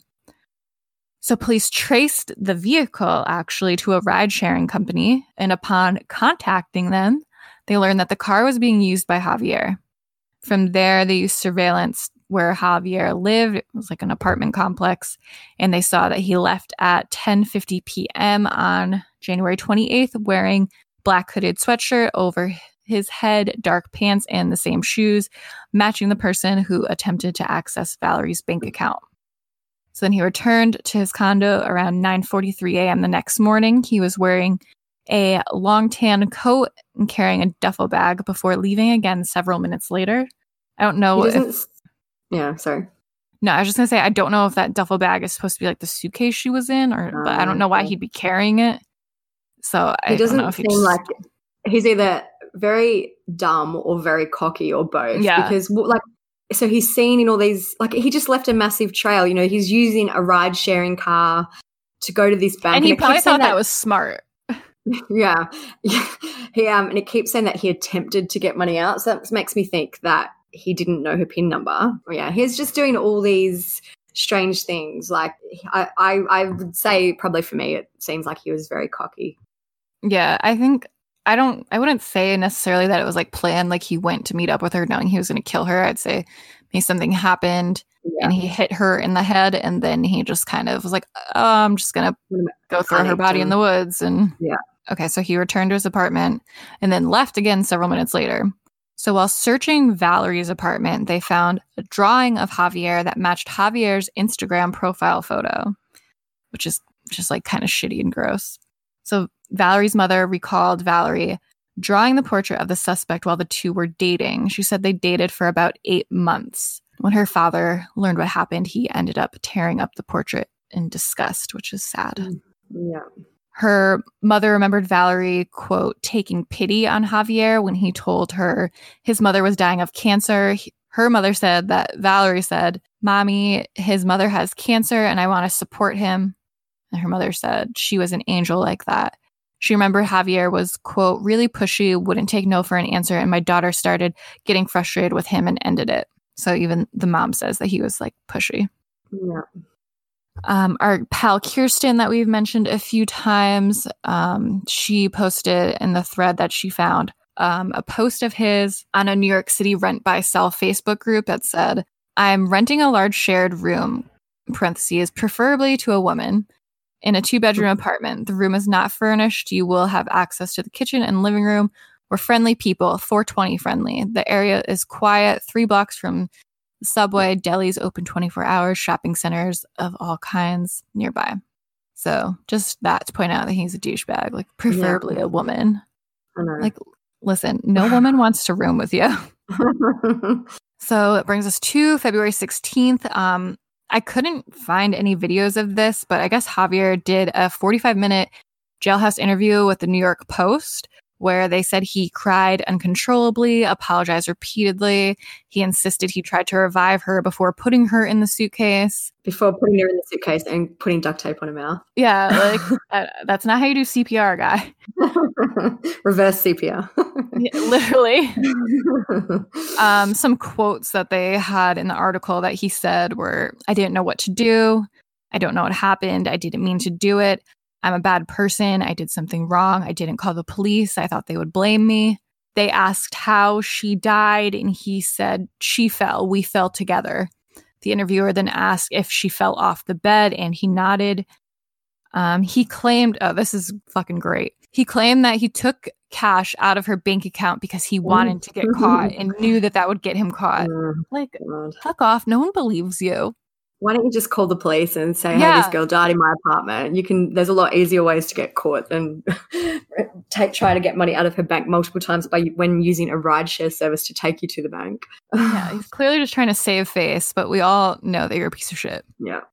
Speaker 3: So police traced the vehicle, actually, to a ride-sharing company, and upon contacting them, they learned that the car was being used by Javier. From there, they used surveillance where Javier lived. It was like an apartment complex. And they saw that he left at 10:50 p.m. on January 28th wearing black hooded sweatshirt over his head, dark pants, and the same shoes, matching the person who attempted to access Valerie's bank account. So then he returned to his condo around 9:43 a.m. the next morning. He was wearing a long tan coat and carrying a duffel bag before leaving again several minutes later. I don't know if...
Speaker 4: Yeah, sorry.
Speaker 3: No, I was just going to say, I don't know if that duffel bag is supposed to be like the suitcase she was in, but I don't know why he'd be carrying it. So I don't know if
Speaker 4: seem like he's either very dumb or very cocky or both.
Speaker 3: Yeah.
Speaker 4: Because so he's seen in all these, he just left a massive trail. You know, he's using a ride sharing car to go to this bank.
Speaker 3: And he probably thought that was smart.
Speaker 4: Yeah. And it keeps saying that he attempted to get money out. So that makes me think that he didn't know her PIN number. Yeah, he's just doing all these strange things. Like, I would say probably for me, it seems like he was very cocky.
Speaker 3: Yeah, I wouldn't say necessarily that it was like planned, like he went to meet up with her knowing he was going to kill her. I'd say maybe something happened and he hit her in the head, and then he just kind of was like, oh, I'm just going to go throw her body in the woods. And
Speaker 4: yeah.
Speaker 3: Okay, so he returned to his apartment and then left again several minutes later. So while searching Valerie's apartment, they found a drawing of Javier that matched Javier's Instagram profile photo, which is just like kind of shitty and gross. So Valerie's mother recalled Valerie drawing the portrait of the suspect while the two were dating. She said they dated for about 8 months. When her father learned what happened, he ended up tearing up the portrait in disgust, which is sad.
Speaker 4: Yeah.
Speaker 3: Her mother remembered Valerie, quote, taking pity on Javier when he told her his mother was dying of cancer. Her mother said that Valerie said, "Mommy, his mother has cancer and I want to support him." And her mother said she was an angel like that. She remembered Javier was, quote, really pushy, wouldn't take no for an answer, and my daughter started getting frustrated with him and ended it. So even the mom says that he was like pushy.
Speaker 4: Yeah.
Speaker 3: Our pal Kirsten that we've mentioned a few times, she posted in the thread that she found a post of his on a New York City rent buy sell Facebook group that said, "I'm renting a large shared room, in parentheses, preferably to a woman, in a 2-bedroom apartment. The room is not furnished. You will have access to the kitchen and living room. We're friendly people, 420 friendly. The area is quiet, 3 blocks from the subway, delis open 24 hours, shopping centers of all kinds nearby." So just that to point out that he's a douchebag, like preferably a woman.
Speaker 4: I know.
Speaker 3: Like, listen, no woman wants to room with you. So it brings us to February 16th. I couldn't find any videos of this, but I guess Javier did a 45-minute jailhouse interview with the New York Post, where they said he cried uncontrollably, apologized repeatedly. He insisted he tried to revive her before putting her in the suitcase.
Speaker 4: Before putting her in the suitcase and putting duct tape on her mouth.
Speaker 3: Yeah, like that's not how you do CPR, guy.
Speaker 4: Reverse CPR.
Speaker 3: Yeah, literally. Some quotes that they had in the article that he said were, "I didn't know what to do. I don't know what happened. I didn't mean to do it. I'm a bad person. I did something wrong. I didn't call the police. I thought they would blame me." They asked how she died, and he said, "She fell. We fell together." The interviewer then asked if she fell off the bed, and he nodded. He claimed, oh, this is fucking great. He claimed that he took cash out of her bank account because he wanted to get caught and knew that that would get him caught. Like, fuck off. No one believes you.
Speaker 4: Why don't you just call the police and say, hey, this girl died in my apartment? There's a lot easier ways to get caught than try to get money out of her bank multiple times when using a rideshare service to take you to the bank.
Speaker 3: Yeah, he's clearly just trying to save face, but we all know that you're a piece of shit.
Speaker 4: Yeah.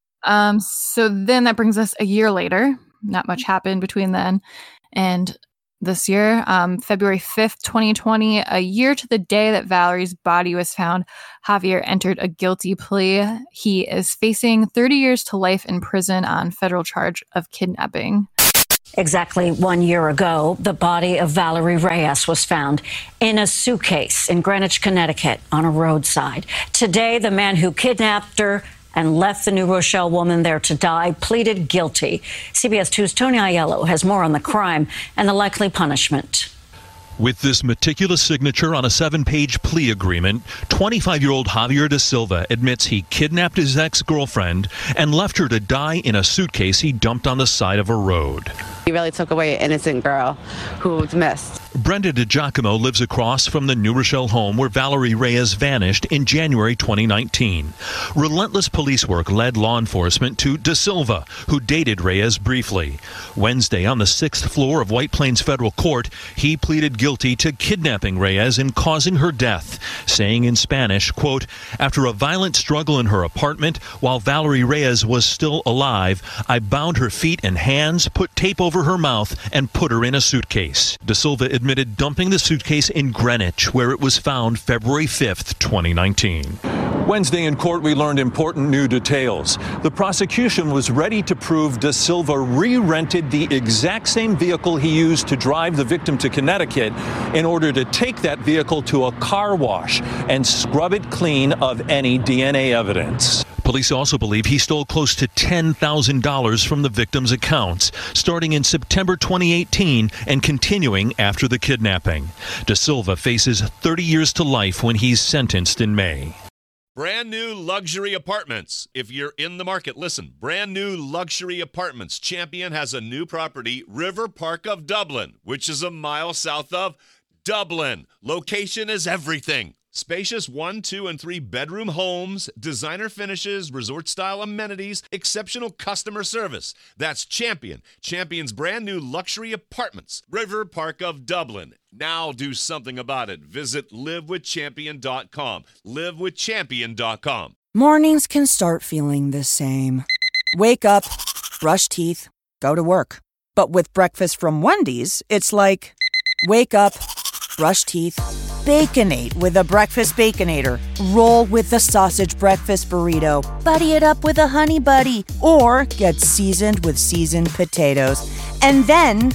Speaker 3: So then that brings us a year later. Not much happened between then and this year, February 5th, 2020, a year to the day that Valerie's body was found, Javier entered a guilty plea. He is facing 30 years to life in prison on federal charge of kidnapping.
Speaker 17: Exactly 1 year ago, the body of Valerie Reyes was found in a suitcase in Greenwich, Connecticut, on a roadside. Today, the man who kidnapped her and left the New Rochelle woman there to die pleaded guilty. CBS 2's Tony Aiello has more on the crime and the likely punishment.
Speaker 18: With this meticulous signature on a 7-page plea agreement, 25-year-old Javier Da Silva admits he kidnapped his ex-girlfriend and left her to die in a suitcase he dumped on the side of a road.
Speaker 19: He really took away an innocent girl who was missed.
Speaker 18: Brenda DiGiacomo lives across from the New Rochelle home where Valerie Reyes vanished in January 2019. Relentless police work led law enforcement to Da Silva, who dated Reyes briefly. Wednesday, on the 6th floor of White Plains Federal Court, he pleaded guilty to kidnapping Reyes and causing her death, saying in Spanish, quote, "After a violent struggle in her apartment while Valerie Reyes was still alive, I bound her feet and hands, put tape over her mouth, and put her in a suitcase." Da Silva admitted dumping the suitcase in Greenwich, where it was found February 5th, 2019.
Speaker 20: Wednesday in court, we learned important new details. The prosecution was ready to prove Da Silva re-rented the exact same vehicle he used to drive the victim to Connecticut in order to take that vehicle to a car wash and scrub it clean of any DNA evidence.
Speaker 18: Police also believe he stole close to $10,000 from the victim's accounts, starting in September 2018 and continuing after the kidnapping. Da Silva faces 30 years to life when he's sentenced in May.
Speaker 1: Brand new luxury apartments. If you're in the market, listen. Brand new luxury apartments. Champion has a new property, River Park of Dublin, which is a mile south of Dublin. Location is everything. Spacious 1, 2, and 3 bedroom homes, designer finishes, resort-style amenities, exceptional customer service. That's Champion. Champion's brand new luxury apartments, River Park of Dublin. Now do something about it. Visit livewithchampion.com. Livewithchampion.com.
Speaker 21: Mornings can start feeling the same. Wake up, brush teeth, go to work. But with breakfast from Wendy's, it's like, wake up, brush teeth, Baconate with a breakfast Baconator. Roll with the sausage breakfast burrito. Buddy it up with a honey buddy. Or get seasoned with seasoned potatoes. And then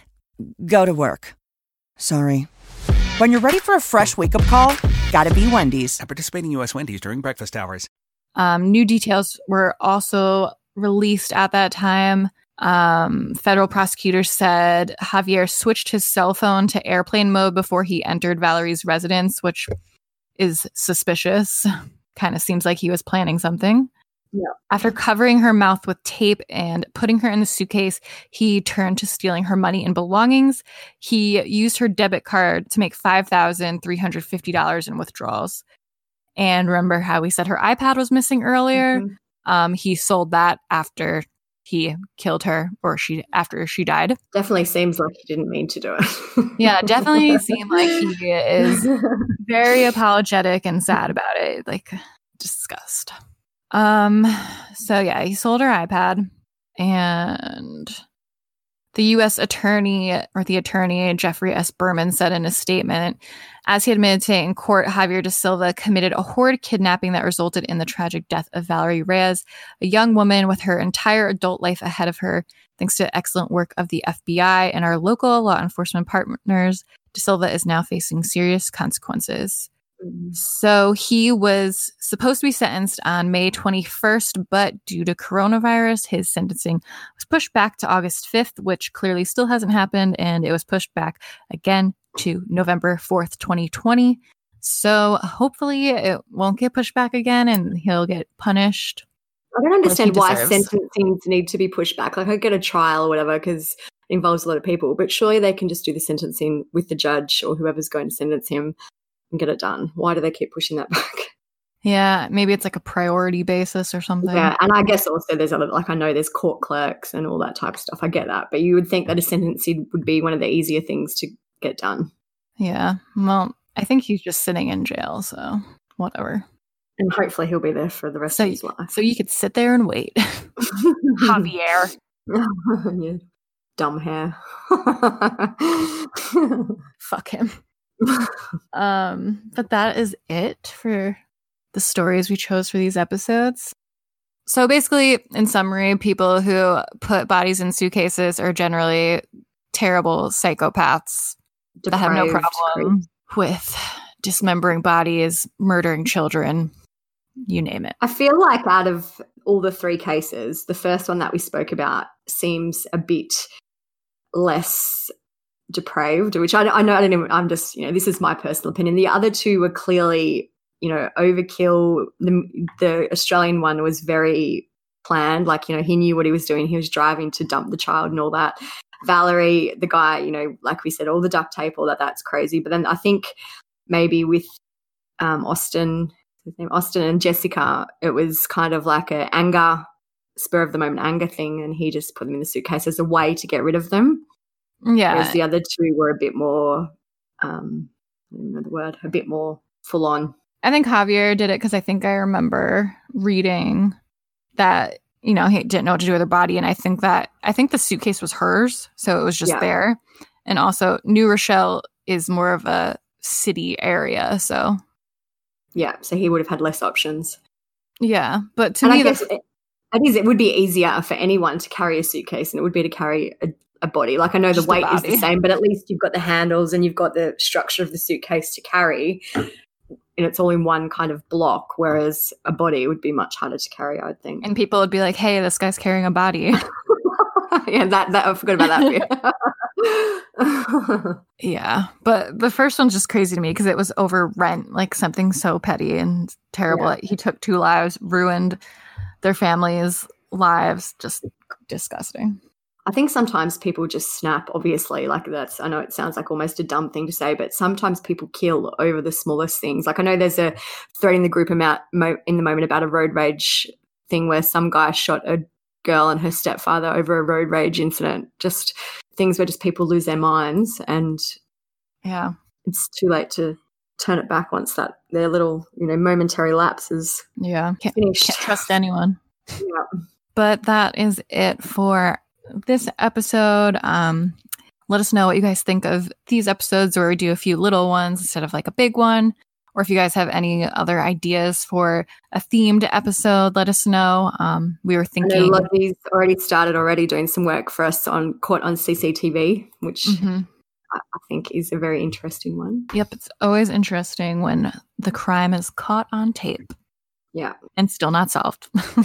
Speaker 21: go to work. Sorry. When you're ready for a fresh wake-up call, gotta be Wendy's.
Speaker 22: At participating U.S. Wendy's during breakfast hours.
Speaker 3: New details were also released at that time. Federal prosecutors said Javier switched his cell phone to airplane mode before he entered Valerie's residence, which is suspicious. Kind of seems like he was planning something.
Speaker 4: Yeah.
Speaker 3: After covering her mouth with tape and putting her in the suitcase, he turned to stealing her money and belongings. He used her debit card to make $5,350 in withdrawals. And remember how we said her iPad was missing earlier? Mm-hmm. He sold that after he killed her, or after she died.
Speaker 4: Definitely seems like he didn't mean to do it.
Speaker 3: Yeah, definitely seemed like he is very apologetic and sad about it. Like, disgust. So yeah, he sold her iPad, and the U.S. attorney, Jeffrey S. Berman, said in a statement, as he admitted today in court, Javier Da Silva committed a horrid kidnapping that resulted in the tragic death of Valerie Reyes, a young woman with her entire adult life ahead of her. Thanks to excellent work of the FBI and our local law enforcement partners, Da Silva is now facing serious consequences. So he was supposed to be sentenced on May 21st, but due to coronavirus, his sentencing was pushed back to August 5th, which clearly still hasn't happened, and it was pushed back again to November 4th, 2020. So hopefully it won't get pushed back again and he'll get punished.
Speaker 4: I don't understand why sentencing need to be pushed back. Like, I get a trial or whatever because it involves a lot of people, but surely they can just do the sentencing with the judge or whoever's going to sentence him and get it done. Why do they keep pushing that back?
Speaker 3: Yeah, maybe it's like a priority basis or something.
Speaker 4: Yeah, and I guess also there's other, like I know there's court clerks and all that type of stuff. I get that. But you would think that a sentencing would be one of the easier things to get done.
Speaker 3: Yeah, well, I think he's just sitting in jail, so whatever.
Speaker 4: And hopefully he'll be there for the rest of his life.
Speaker 3: So you could sit there and wait. Javier.
Speaker 4: Yeah. Dumb hair.
Speaker 3: Fuck him. But that is it for the stories we chose for these episodes. So basically, in summary, people who put bodies in suitcases are generally terrible psychopaths that have no problem with dismembering bodies, murdering children, you name it.
Speaker 4: I feel like out of all the 3 cases, the first one that we spoke about seems a bit less depraved, which I know, I'm just, this is my personal opinion. The other 2 were clearly, overkill. The Australian one was very planned. Like, he knew what he was doing. He was driving to dump the child and all that. Valerie, the guy, like we said, all the duct tape, all that's crazy. But then I think maybe with Austin and Jessica, it was kind of like a spur of the moment anger thing, and he just put them in the suitcase as a way to get rid of them.
Speaker 3: Yeah.
Speaker 4: Whereas the other 2 were a bit more, I don't know the word, a bit more full on.
Speaker 3: I think Javier did it because I think I remember reading that, he didn't know what to do with her body. And I think the suitcase was hers. So it was just there. And also New Rochelle is more of a city area. So.
Speaker 4: Yeah. So he would have had less options.
Speaker 3: Yeah. But to me,
Speaker 4: I guess it would be easier for anyone to carry a suitcase, and it would be to carry a body. Like I know the weight is the same, but at least you've got the handles and you've got the structure of the suitcase to carry. And it's all in one kind of block, whereas a body would be much harder to carry, I would think.
Speaker 3: And people would be like, hey, this guy's carrying a body.
Speaker 4: Yeah, that I forgot about that.
Speaker 3: Yeah, but the first one's just crazy to me because it was over rent, like something so petty and terrible. Yeah. He took 2 lives, ruined their families' lives, just disgusting.
Speaker 4: I think sometimes people just snap, obviously, like I know it sounds like almost a dumb thing to say, but sometimes people kill over the smallest things. Like I know there's a thread in the group in the moment about a road rage thing where some guy shot a girl and her stepfather over a road rage incident, just things where just people lose their minds, and
Speaker 3: yeah,
Speaker 4: it's too late to turn it back once that their little, momentary lapse is finished.
Speaker 3: Can't trust anyone.
Speaker 4: Yeah.
Speaker 3: But that is it for this episode. Let us know what you guys think of these episodes, where we do a few little ones instead of like a big one, or if you guys have any other ideas for a themed episode, let us know. We were thinking,
Speaker 4: I know Lottie's already started doing some work for us on Caught on CCTV, which I think is a very interesting one.
Speaker 3: Yep, it's always interesting when the crime is caught on tape.
Speaker 4: Yeah.
Speaker 3: And still not solved.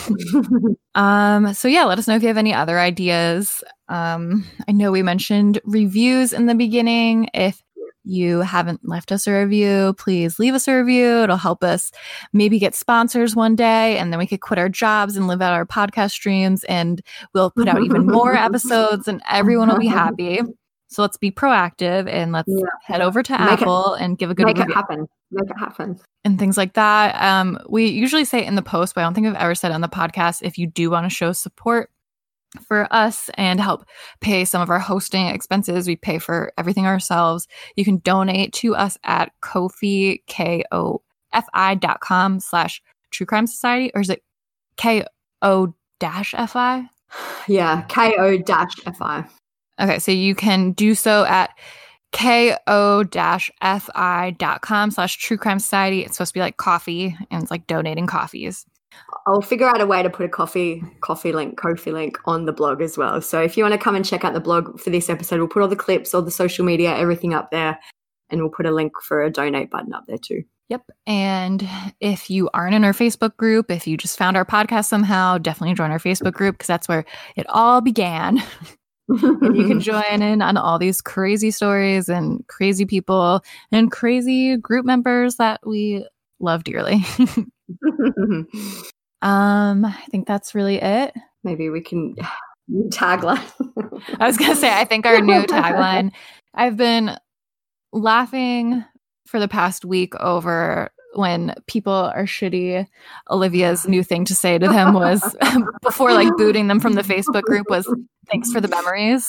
Speaker 3: So yeah, let us know if you have any other ideas. I know we mentioned reviews in the beginning. If you haven't left us a review, please leave us a review. It'll help us maybe get sponsors one day, and then we could quit our jobs and live out our podcast dreams, and we'll put out even more episodes and everyone will be happy. So let's be proactive and let's head over to Apple and give a good review.
Speaker 4: Make it happen.
Speaker 3: And things like that. We usually say it in the post, but I don't think I've ever said it on the podcast. If you do want to show support for us and help pay some of our hosting expenses, we pay for everything ourselves. You can donate to us at Ko-fi, KOFI.com/True Crime Society, or is it KO-FI?
Speaker 4: Yeah, KO-FI.
Speaker 3: Okay, so you can do so at ko-fi.com/True Crime Society. It's supposed to be like coffee, and it's like donating coffees.
Speaker 4: I'll figure out a way to put a Ko-fi link on the blog as well. So if you want to come and check out the blog for this episode, we'll put all the clips, all the social media, everything up there, and we'll put a link for a donate button up there too.
Speaker 3: Yep. And if you aren't in our Facebook group, if you just found our podcast somehow, definitely join our Facebook group, because that's where it all began. And you can join in on all these crazy stories and crazy people and crazy group members that we love dearly. I think that's really it.
Speaker 4: Maybe we can tagline.
Speaker 3: I was gonna say, I think our new tagline. I've been laughing for the past week over when people are shitty, Olivia's new thing to say to them was before like booting them from the Facebook group was thanks for the memories.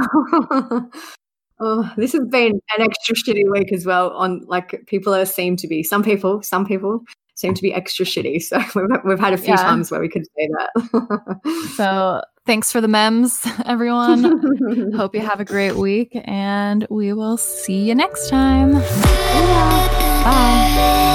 Speaker 4: Oh, this has been an extra shitty week as well. On like some people seem to be extra shitty. So we've had a few times where we could say that.
Speaker 3: So thanks for the memes, everyone. Hope you have a great week, and we will see you next time. Bye.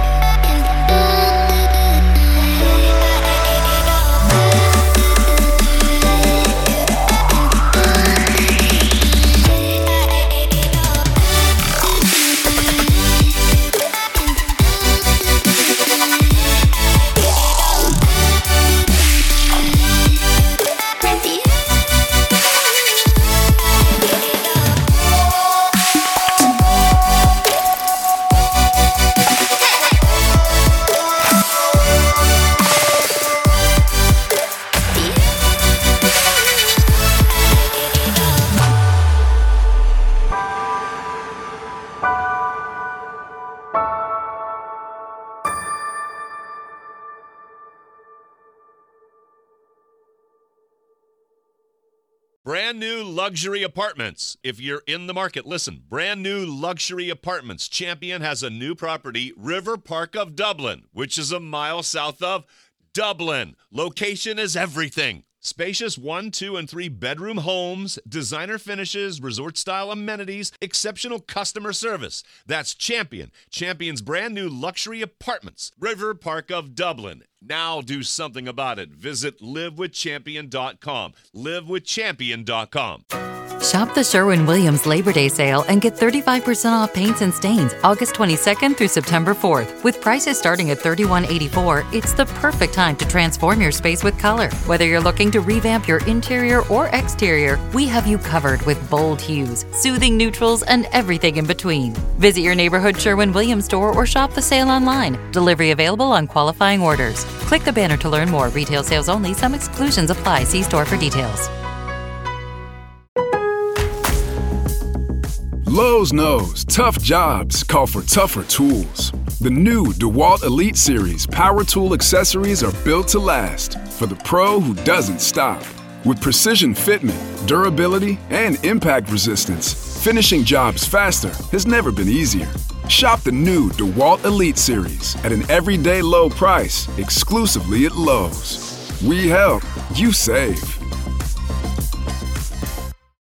Speaker 1: Brand new luxury apartments. If you're in the market, listen. Brand new luxury apartments. Champion has a new property, River Park of Dublin, which is a mile south of Dublin. Location is everything. Spacious 1, 2, and 3 bedroom homes, designer finishes, resort-style amenities, exceptional customer service. That's Champion. Champion's brand new luxury apartments, River Park of Dublin. Now do something about it. Visit livewithchampion.com. Livewithchampion.com.
Speaker 9: Shop the Sherwin-Williams Labor Day sale and get 35% off paints and stains August 22nd through September 4th. With prices starting at $31.84, it's the perfect time to transform your space with color. Whether you're looking to revamp your interior or exterior, we have you covered with bold hues, soothing neutrals, and everything in between. Visit your neighborhood Sherwin-Williams store or shop the sale online. Delivery available on qualifying orders. Click the banner to learn more. Retail sales only. Some exclusions apply. See store for details.
Speaker 2: Lowe's knows tough jobs call for tougher tools. The new DeWalt Elite Series power tool accessories are built to last for the pro who doesn't stop. With precision fitment, durability, and impact resistance, finishing jobs faster has never been easier. Shop the new DeWalt Elite Series at an everyday low price exclusively at Lowe's. We help, you save.